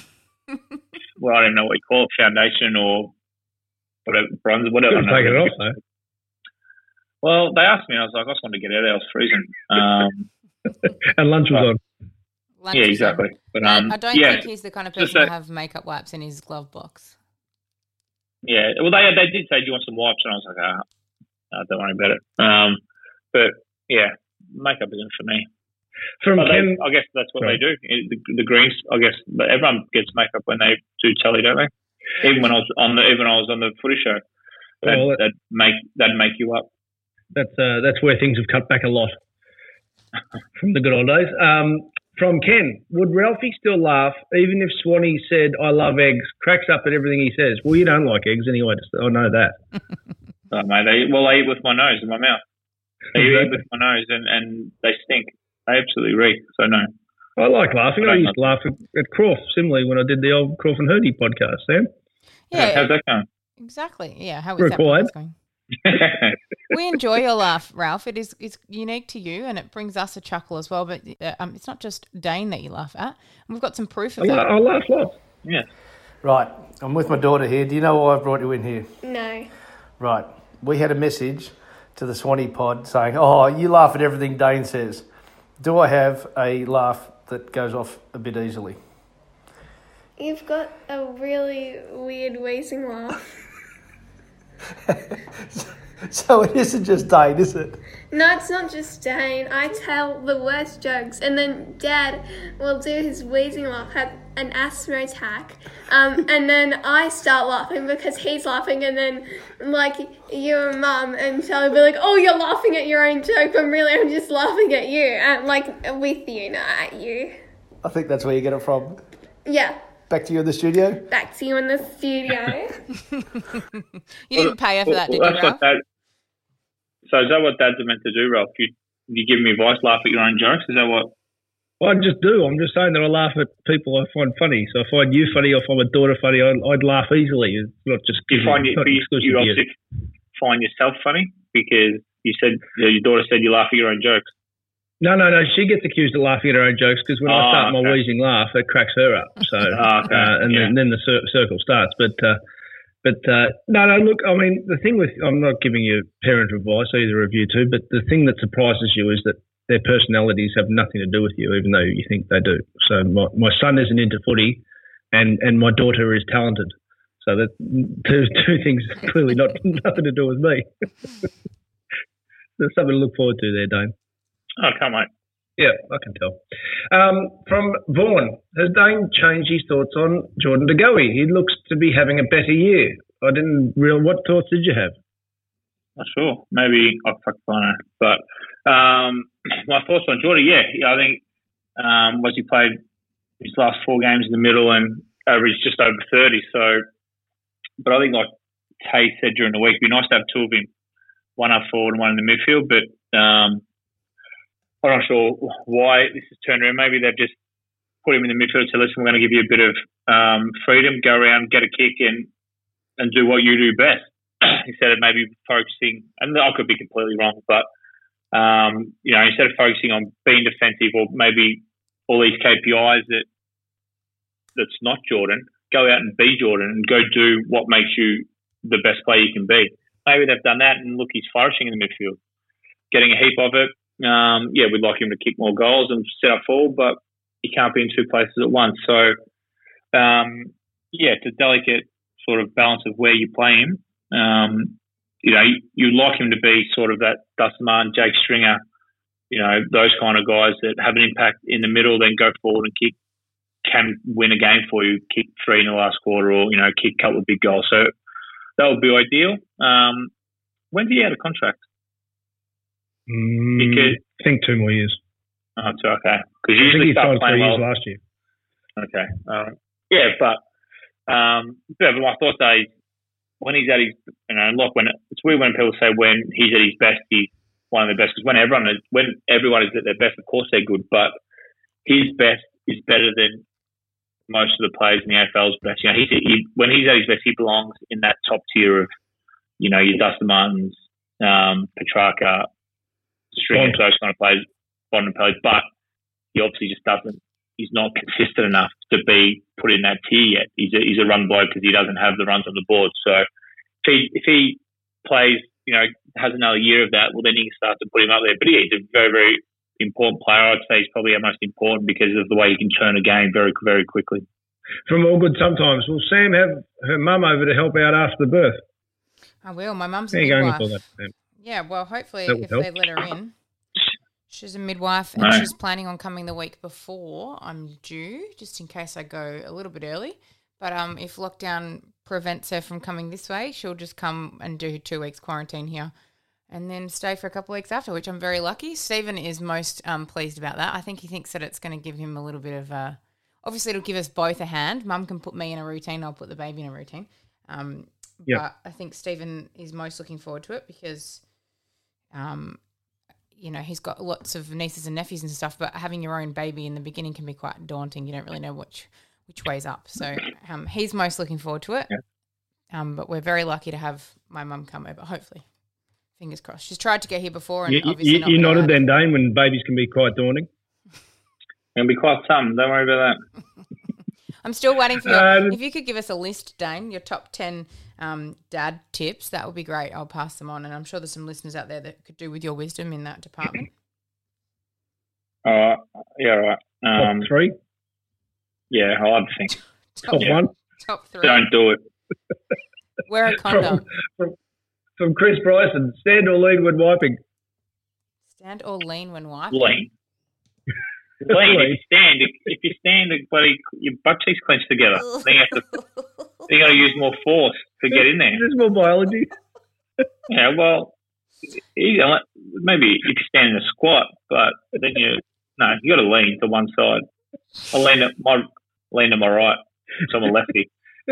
well, I don't know what you call it, foundation or whatever, bronze, whatever. Take it off, though. Well, they asked me, and I was like, I just wanted to get out there. I was freezing. Um, and lunch was but, on. Lunch yeah, was exactly. on. But um, I don't yeah, think he's the kind of just person that- to have makeup wipes in his glove box. Yeah, well, they they did say, do you want some wipes? And I was like, ah, no, don't worry about it. Um, but, yeah, makeup isn't for me. From But they, Ken, I guess that's what Sorry. they do. The, the Greens, I guess, everyone gets makeup when they do telly, don't they? Even when I was on the, even when I was on the footy show, they'd, Well, they'd make they'd make you up. That's uh, that's where things have cut back a lot from the good old days. Um, from Ken, would Ralphie still laugh even if Swanee said, I love eggs, cracks up at everything he says? Well, you don't like eggs anyway. Just, I know that. Oh, mate, they, well, they eat with my nose and my mouth. They eat with my nose and, and they stink. They absolutely reek. So, no. I like laughing. I I don't used to laugh at, at Croft, similarly, when I did the old Croft and Hurdy podcast, Sam. Yeah, How's that going? exactly. Yeah, how is Required. that going? We enjoy your laugh, Ralph. It is it's unique to you, and it brings us a chuckle as well. But uh, um, it's not just Dane that you laugh at. And we've got some proof of I, that. la- I laugh lots. Yeah. Right, I'm with my daughter here. Do you know why I've brought you in here? No. Right, we had a message to the Swanee pod saying, oh, you laugh at everything Dane says. Do I have a laugh that goes off a bit easily? You've got a really weird wheezing laugh. So it isn't just Dane, is it? No, it's not just Dane. I tell the worst jokes, and then Dad will do his wheezing laugh, have an asthma attack, um, and then I start laughing because he's laughing, and then like you and Mum and Charlie will be like, "Oh, you're laughing at your own joke, but really I'm just laughing at you, and like with you, not at you." I think that's where you get it from. Yeah. Back to you in the studio. Back to you in the studio. You didn't pay her for that, did Well, you, that's Ralph? what Dad, so is that what dads are meant to do, Ralph? You, you give me advice, laugh at your own jokes? Is that what? I just do. I'm just saying that I laugh at people I find funny. So if I find you funny or if I'm a daughter funny, I'd, I'd laugh easily. It's not just Do you find you, not you, exclusive you to you. obviously find yourself funny because you said you know, your daughter said you laugh at your own jokes. No, no, no. She gets accused of laughing at her own jokes because when I Oh, start my okay. wheezing laugh, it cracks her up. So, Oh, okay. uh, and Yeah. then, then the cir- circle starts. But, uh, but uh, no, no. Look, I mean, the thing with I'm not giving you parent advice, either of you two. But the thing that surprises you is that their personalities have nothing to do with you, even though you think they do. So my my son isn't into footy, and, and my daughter is talented. So that two two things clearly not nothing to do with me. There's something to look forward to there, Dane. Oh, come on. Yeah, I can tell. Um, from Vaughan, has Dane changed his thoughts on Jordan De Goey? He looks to be having a better year. I didn't real. What thoughts did you have? Not sure. Maybe I fuck I don't know. But um, my thoughts on Jordan, yeah, yeah I think um, was he played his last four games in the middle and averaged just over thirty. So, but I think like Tay said during the week, it'd be nice to have two of him, one up forward and one in the midfield. But um, I'm not sure why this has turned around. Maybe they've just put him in the midfield and said, listen, we're going to give you a bit of um, freedom, go around, get a kick and and do what you do best. Instead of maybe focusing, and I could be completely wrong, but um, you know, instead of focusing on being defensive or maybe all these K P Is that that's not Jordan, go out and be Jordan and go do what makes you the best player you can be. Maybe they've done that and look, he's flourishing in the midfield, getting a heap of it. Um, yeah, we'd like him to kick more goals and set up forward, but he can't be in two places at once. So, um, yeah, it's a delicate sort of balance of where you play him. Um, you know, you, you'd like him to be sort of that Dustin Martin, Jake Stringer, you know, those kind of guys that have an impact in the middle, then go forward and kick, can win a game for you, kick three in the last quarter or, you know, kick a couple of big goals. So that would be ideal. Um, when's he out of contract? Mm, because, I think two more years. Oh, it's okay. Because I usually think he start signed playing three well. years last year. Okay. Um, yeah, but um, yeah, but my thoughts are when he's at his, you know, look, when it's weird when people say when he's at his best, he's one of the best. Because when everyone is, when everyone is at their best, of course they're good. But his best is better than most of the players in the A F L's best. You know, he's he, when he's at his best, he belongs in that top tier of, you know, your Dustin Martins, um, Petrarca, Stringer, those kind of players, bottom players. But he obviously just doesn't. He's not consistent enough to be put in that tier yet. He's a, he's a run bloke because he doesn't have the runs on the board. So if he, if he plays, you know, has another year of that, well, then you can start to put him up there. But yeah, he's a very, very important player. I'd say he's probably our most important because of the way he can turn a game very, very quickly. From All Good Sometimes, will Sam have her mum over to help out after the birth? I will. My mum's a How are you going midwife. with all that, Sam? Yeah, well, hopefully That would if help. they let her in. She's a midwife and No. she's planning on coming the week before I'm due, just in case I go a little bit early. But um, if lockdown prevents her from coming this way, she'll just come and do two weeks quarantine here and then stay for a couple of weeks after, which I'm very lucky. Stephen is most um, pleased about that. I think he thinks that it's going to give him a little bit of a... Obviously, it'll give us both a hand. Mum can put me in a routine. I'll put the baby in a routine. Um, Yep. But I think Stephen is most looking forward to it because... Um, you know, he's got lots of nieces and nephews and stuff, but having your own baby in the beginning can be quite daunting. You don't really know which which way's up. So um, he's most looking forward to it. Yeah. Um, but we're very lucky to have my mum come over, hopefully. Fingers crossed. She's tried to get here before and You, obviously you, not you been nodded allowed. then, Dane, when babies can be quite daunting. It'll be quite some. Don't worry about that. I'm still waiting for your, Um, if you could give us a list, Dane, your top ten um, dad tips, that would be great. I'll pass them on, and I'm sure there's some listeners out there that could do with your wisdom in that department. All right. Yeah, all right. Um, Top three? yeah, I like to think. Top, Top one? top three. Don't do it. Wear a condom. From, from, from Chris Bryson, stand or lean when wiping. Stand or lean when wiping. Lean. Lean. If you stand, if, if you stand, buddy, your butt cheeks clenched together. Then you have to. Then you got to use more force to get in there. Is this more biology? Yeah, well, you know, maybe if you stand in a squat, but then you no, you got to lean to one side. I lean to my lean to my right, so I'm a lefty.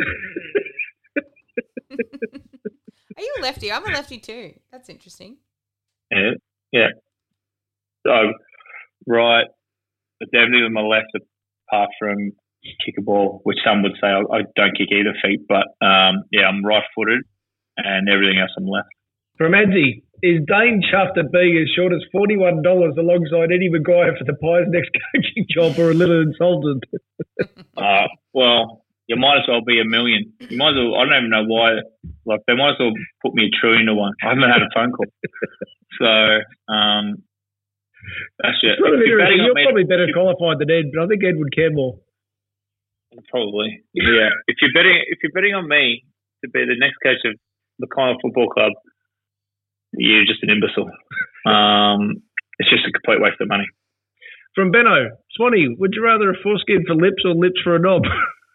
Are you a lefty? I'm a lefty too. That's interesting. Yeah, yeah. So right, but definitely with my left, apart from kick a ball, which some would say I, I don't kick either feet, but um, yeah, I'm right-footed, and everything else I'm left. From Edsy, is Dane chuffed at being as short as forty-one dollars alongside Eddie Maguire for the Pies' next coaching job, or a little insulted? Uh, well, you might as well be a million. You might as well. I don't even know why. Like they might as well put me a trillion to one. I haven't had a phone call. So um, that's it. It's sort of If you're interesting. betting on You're me- probably better qualified than Ed, but I think Ed would care more. Probably, yeah. If you're betting, if you're betting on me to be the next coach of the Collingwood Football Club, you're just an imbecile. Um, it's just a complete waste of money. From Benno, Swanee, would you rather a foreskin for lips or lips for a knob?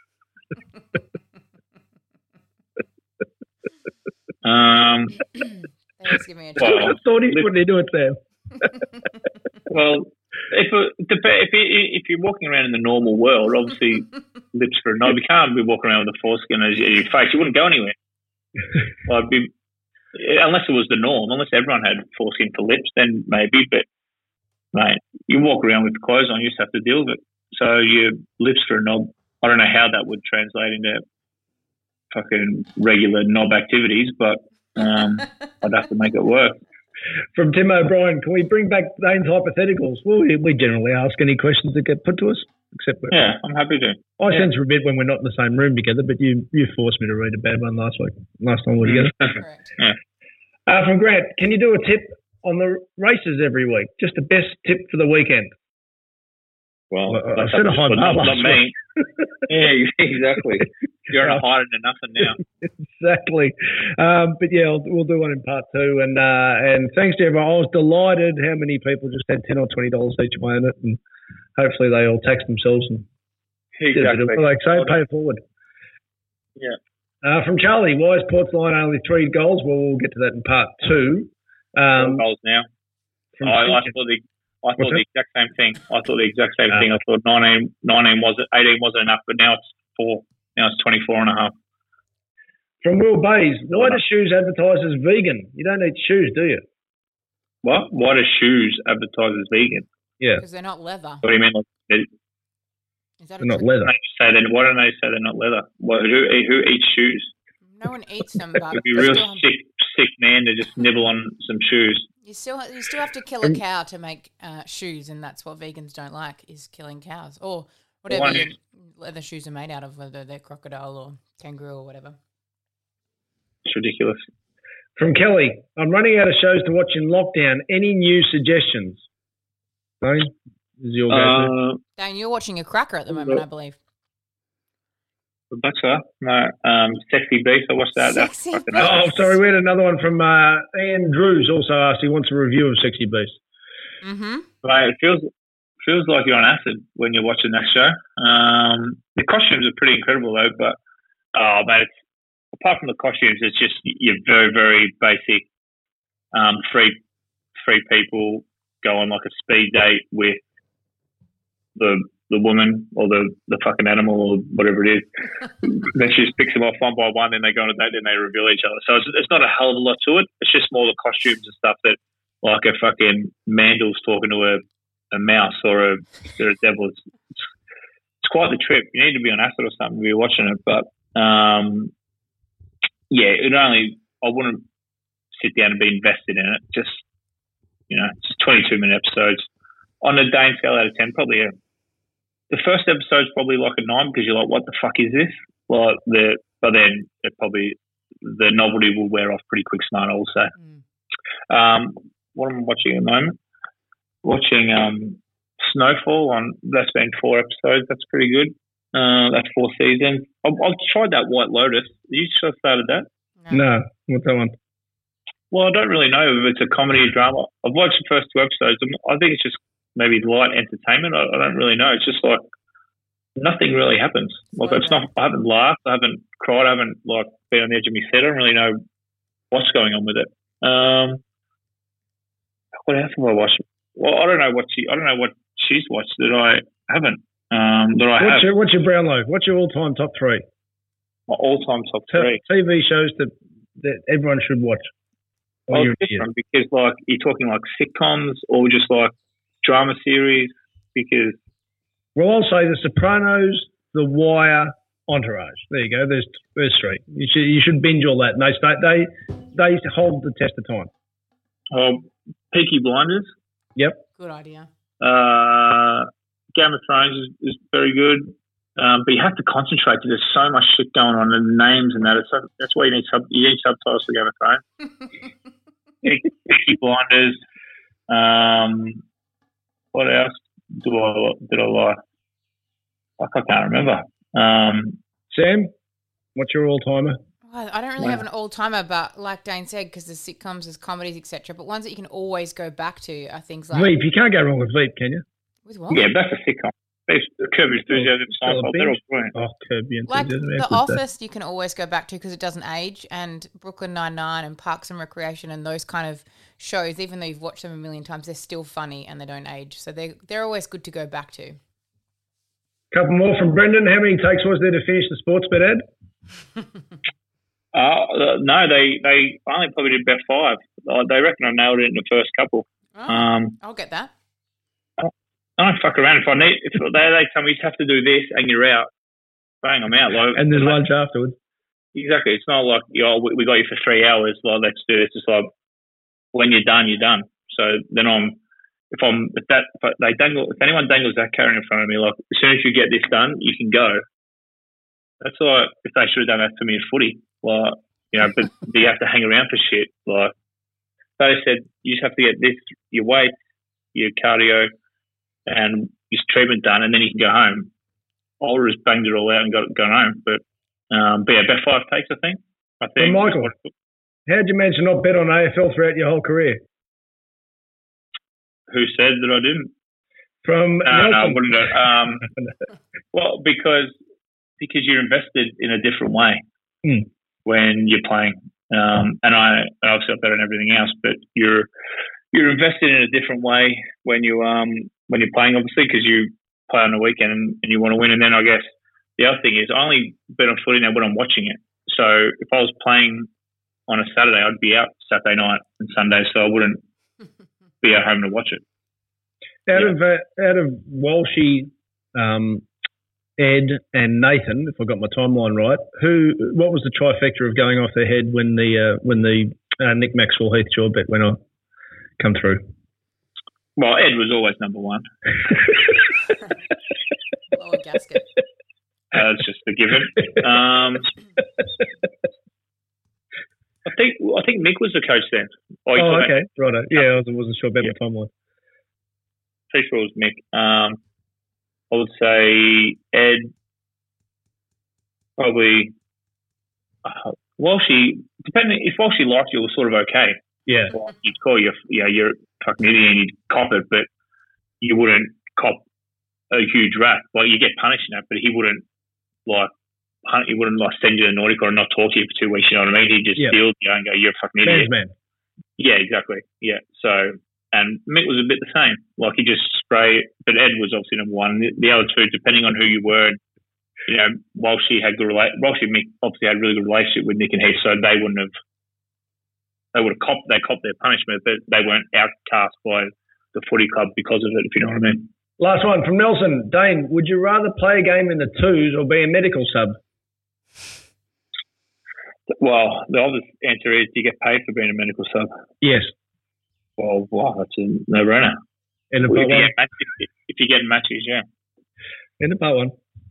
Um, Thanks, give me a well, I thought he's putting into it, Sam. well, if it, if you, if you're walking around in the normal world, obviously lips for a knob. You can't be walking around with a foreskin as your face. You wouldn't go anywhere. Well, I'd be, unless it was the norm, unless everyone had foreskin for lips, then maybe. But mate, you walk around with clothes on, you just have to deal with it. So your lips for a knob. I don't know how that would translate into fucking regular knob activities, but um, I'd have to make it work. From Tim O'Brien, can we bring back Dane's hypotheticals? Well, we, we generally ask any questions that get put to us. Except yeah, I'm happy to. I yeah. censor a bit when we're not in the same room together, but you you forced me to read a bad one last week. Last time we were together. Correct. yeah. Uh, from Grant, can you do a tip on the races every week? Just the best tip for the weekend. Well, I, I that's said a high bar not, last not me. yeah, exactly. You're on a hiding to nothing now. Exactly. Um, but yeah, I'll, we'll do one in part two. And uh, and thanks to everyone. I was delighted how many people just had ten or twenty dollars each way in it, and hopefully they all tax themselves and exactly. did a bit of, like say, pay it forward. Yeah. Uh, from Charlie, why is Port's line only three goals? Well, we'll get to that in part two. Um, Four goals now. From I, I thought the I thought the exact same thing. I thought the exact same uh, thing. I thought nineteen, nineteen wasn't, eighteen wasn't enough, but now it's four. Now it's twenty-four and a half. From Will Bays, why do shoes advertise as vegan? You don't eat shoes, do you? What? Why do shoes advertise as vegan? Yeah. Because they're not leather. What do you mean? Like, Is that they're not leather. Why don't, say then, why don't they say they're not leather? What, who, who eats shoes? No one eats them, but It'd be a real sick, sick man to just nibble on some shoes. You still you still have to kill a cow to make uh, shoes, and that's what vegans don't like is killing cows or whatever Why? your leather shoes are made out of, whether they're crocodile or kangaroo or whatever. It's ridiculous. From Kelly, I'm running out of shows to watch in lockdown. Any new suggestions? Dane, this is your go-to. Uh, Dane, you're watching a cracker at the moment, I believe. Rebecca, no, um, Sexy Beast. I watched that. Sexy That's Beast. Oh, sorry, we had another one from uh, Ian Drews also asked. He wants a review of Sexy Beast. Mm-hmm. Like, it feels feels like you're on acid when you're watching that show. Um, the costumes are pretty incredible though, but oh, mate, it's, apart from the costumes, it's just you're very very basic. Um, three three people go on like a speed date with the the woman or the, the fucking animal or whatever it is. Then she just picks them off one by one, then they go on a date, then they reveal each other. So it's, it's not a hell of a lot to it. It's just more the costumes and stuff that, like a fucking Mandel's talking to a, a mouse or a, or a devil. It's, it's, it's quite the trip. You need to be on acid or something to be watching it. But, um, yeah, it only, I wouldn't sit down and be invested in it. Just, you know, it's twenty-two minute episodes. On a Dane scale out of ten, probably a The first episode's probably like a nine because you're like, what the fuck is this? Like the, but then it probably the novelty will wear off pretty quick. Smart, I will say. Mm. Um, what am I watching at the moment? Watching um, Snowfall on. That's been four episodes. That's pretty good. Uh, that's four seasons. I've, I've tried that White Lotus. You sure started that? No. What's that one? Well, I don't really know if it's a comedy or drama. I've watched the first two episodes. I think it's just maybe light entertainment. I, I don't really know. It's just like nothing really happens. Like it's not. I haven't laughed. I haven't cried. I haven't like been on the edge of my seat. I don't really know what's going on with it. Um, what else have I watched? Well, I don't know what she. I don't know what she's watched that I haven't. Um, that I what's have. Your, what's your Brownlow? What's your all-time top three? My all-time top T- three T V shows that that everyone should watch. Well, it's different because like you're talking like sitcoms or just like drama series because well I'll say The Sopranos, The Wire, Entourage. There you go. There's there's three. You should you should binge all that. And they start, they they hold the test of time. Oh, Peaky Blinders. Yep. Good idea. Uh, Game of Thrones is, is very good, um, but you have to concentrate because there's so much shit going on and names and that. It's, that's why you need sub you need subtitles for Game of Thrones. Peaky Blinders. Um, what else do I did I like? Like I can't remember. Um, Sam, what's your all timer? Well, I don't really wow. have an all timer, but like Dane said, because there's sitcoms, there's comedies, et cetera. But ones that you can always go back to are things like Veep. You can't go wrong with Veep, can you? With what? Yeah, that's a sitcom. Curb Your Enthusiasm, Seinfeld, they're all brilliant. Oh, Curb Your Like Enthusiasm. The Office, you can always go back to because it doesn't age, and Brooklyn Nine-Nine and Parks and Recreation and those kind of shows, even though you've watched them a million times, they're still funny and they don't age. So they they're always good to go back to. Couple more from Brendan. How many takes was there to finish the sports bet ad? uh, no, they, they only probably did about five. Uh, they reckon I nailed it in the first couple. Oh, um, I'll get that. I don't fuck around. If I need, if they, they tell me you have to do this and you're out, bang, I'm out. Like, and there's lunch afterwards. Exactly. It's not like, you know, we, we got you for three hours. Like, let's do this. It's like, when you're done, you're done. So then I'm, if I'm, if that, if they dangle, if anyone dangles that carrot in front of me, like as soon as you get this done, you can go. That's like if they should have done that for me at footy. Like, you know, but you have to hang around for shit. Like they said, you just have to get this, your weight, your cardio, and your treatment done, and then you can go home. I would have just banged it all out and got gone home. But, um, but yeah, about five takes, I think. I think. Well, Michael, how did you manage to not bet on A F L throughout your whole career? Who said that I didn't? From no, no, I wouldn't. Um, well, because because you're invested in a different way mm. when you're playing, um, and I obviously I bet on everything else, but you're you're invested in a different way when you um when you're playing, obviously, because you play on the weekend and, and you want to win. And then I guess the other thing is I only bet on footy now when I'm watching it. So if I was playing on a Saturday, I'd be out Saturday night and Sunday, so I wouldn't be at home to watch it. Out yeah. of uh, out of Walshy, um, Ed, and Nathan, if I got my timeline right, who what was the trifecta of going off their head when the uh, when the uh, Nick Maxwell Heath Shaw bet went on come through? Well, Ed was always number one. Lower gasket. Uh, it's just a given. Um, I think I think Mick was the coach then. Oh, oh okay, righto. Yeah, I wasn't, wasn't sure about yeah. my timeline. Pretty sure it was Mick. Um, I would say Ed, probably. Uh, Walshy, depending if Walshy liked you, it was sort of okay. Yeah, well, you'd call you, yeah, you're fucking idiot, and you'd cop it, but you wouldn't cop a huge rap. Like you get punished in that, but he wouldn't like. He wouldn't like send you to Nordic or not talk to you for two weeks. You know what I mean? He'd just yeah. deal with you and go, "You're a fucking idiot." Man. Yeah, exactly. Yeah. So, and Mick was a bit the same. Like he just spray, but Ed was obviously number one. The, the other two, depending on who you were, you know, Walshy had good relate. Walshy and Mick obviously had a really good relationship with Nick and Heath, so they wouldn't have. They would have copped. They copped their punishment, but they weren't outcast by the footy club because of it. If you know what I mean. Last one from Nelson. Dane, would you rather play a game in the twos or be a medical sub? Well, the obvious answer is, do you get paid for being a medical sub? Yes. Well, wow, that's a no-brainer. In the well, part if, one. you get, if, if you get matches, yeah. In the part one.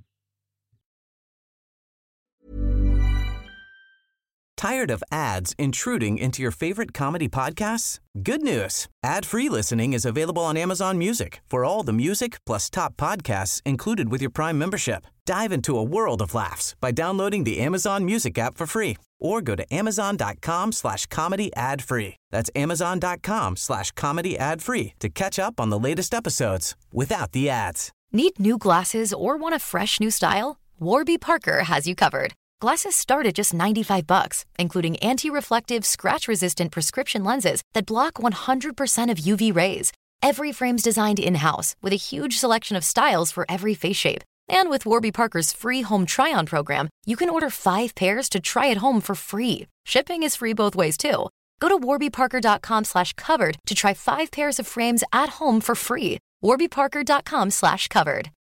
Tired of ads intruding into your favorite comedy podcasts? Good news. Ad-free listening is available on Amazon Music for all the music plus top podcasts included with your Prime membership. Dive into a world of laughs by downloading the Amazon Music app for free or go to amazon.com slash comedy ad free. That's amazon.com slash comedy ad free to catch up on the latest episodes without the ads. Need new glasses or want a fresh new style? Warby Parker has you covered. Glasses start at just ninety-five bucks, including anti-reflective, scratch-resistant prescription lenses that block one hundred percent of U V rays. Every frame's designed in-house with a huge selection of styles for every face shape. And with Warby Parker's free home try-on program, you can order five pairs to try at home for free. Shipping is free both ways, too. Go to warbyparker.com slash covered to try five pairs of frames at home for free. warbyparker.com slash covered.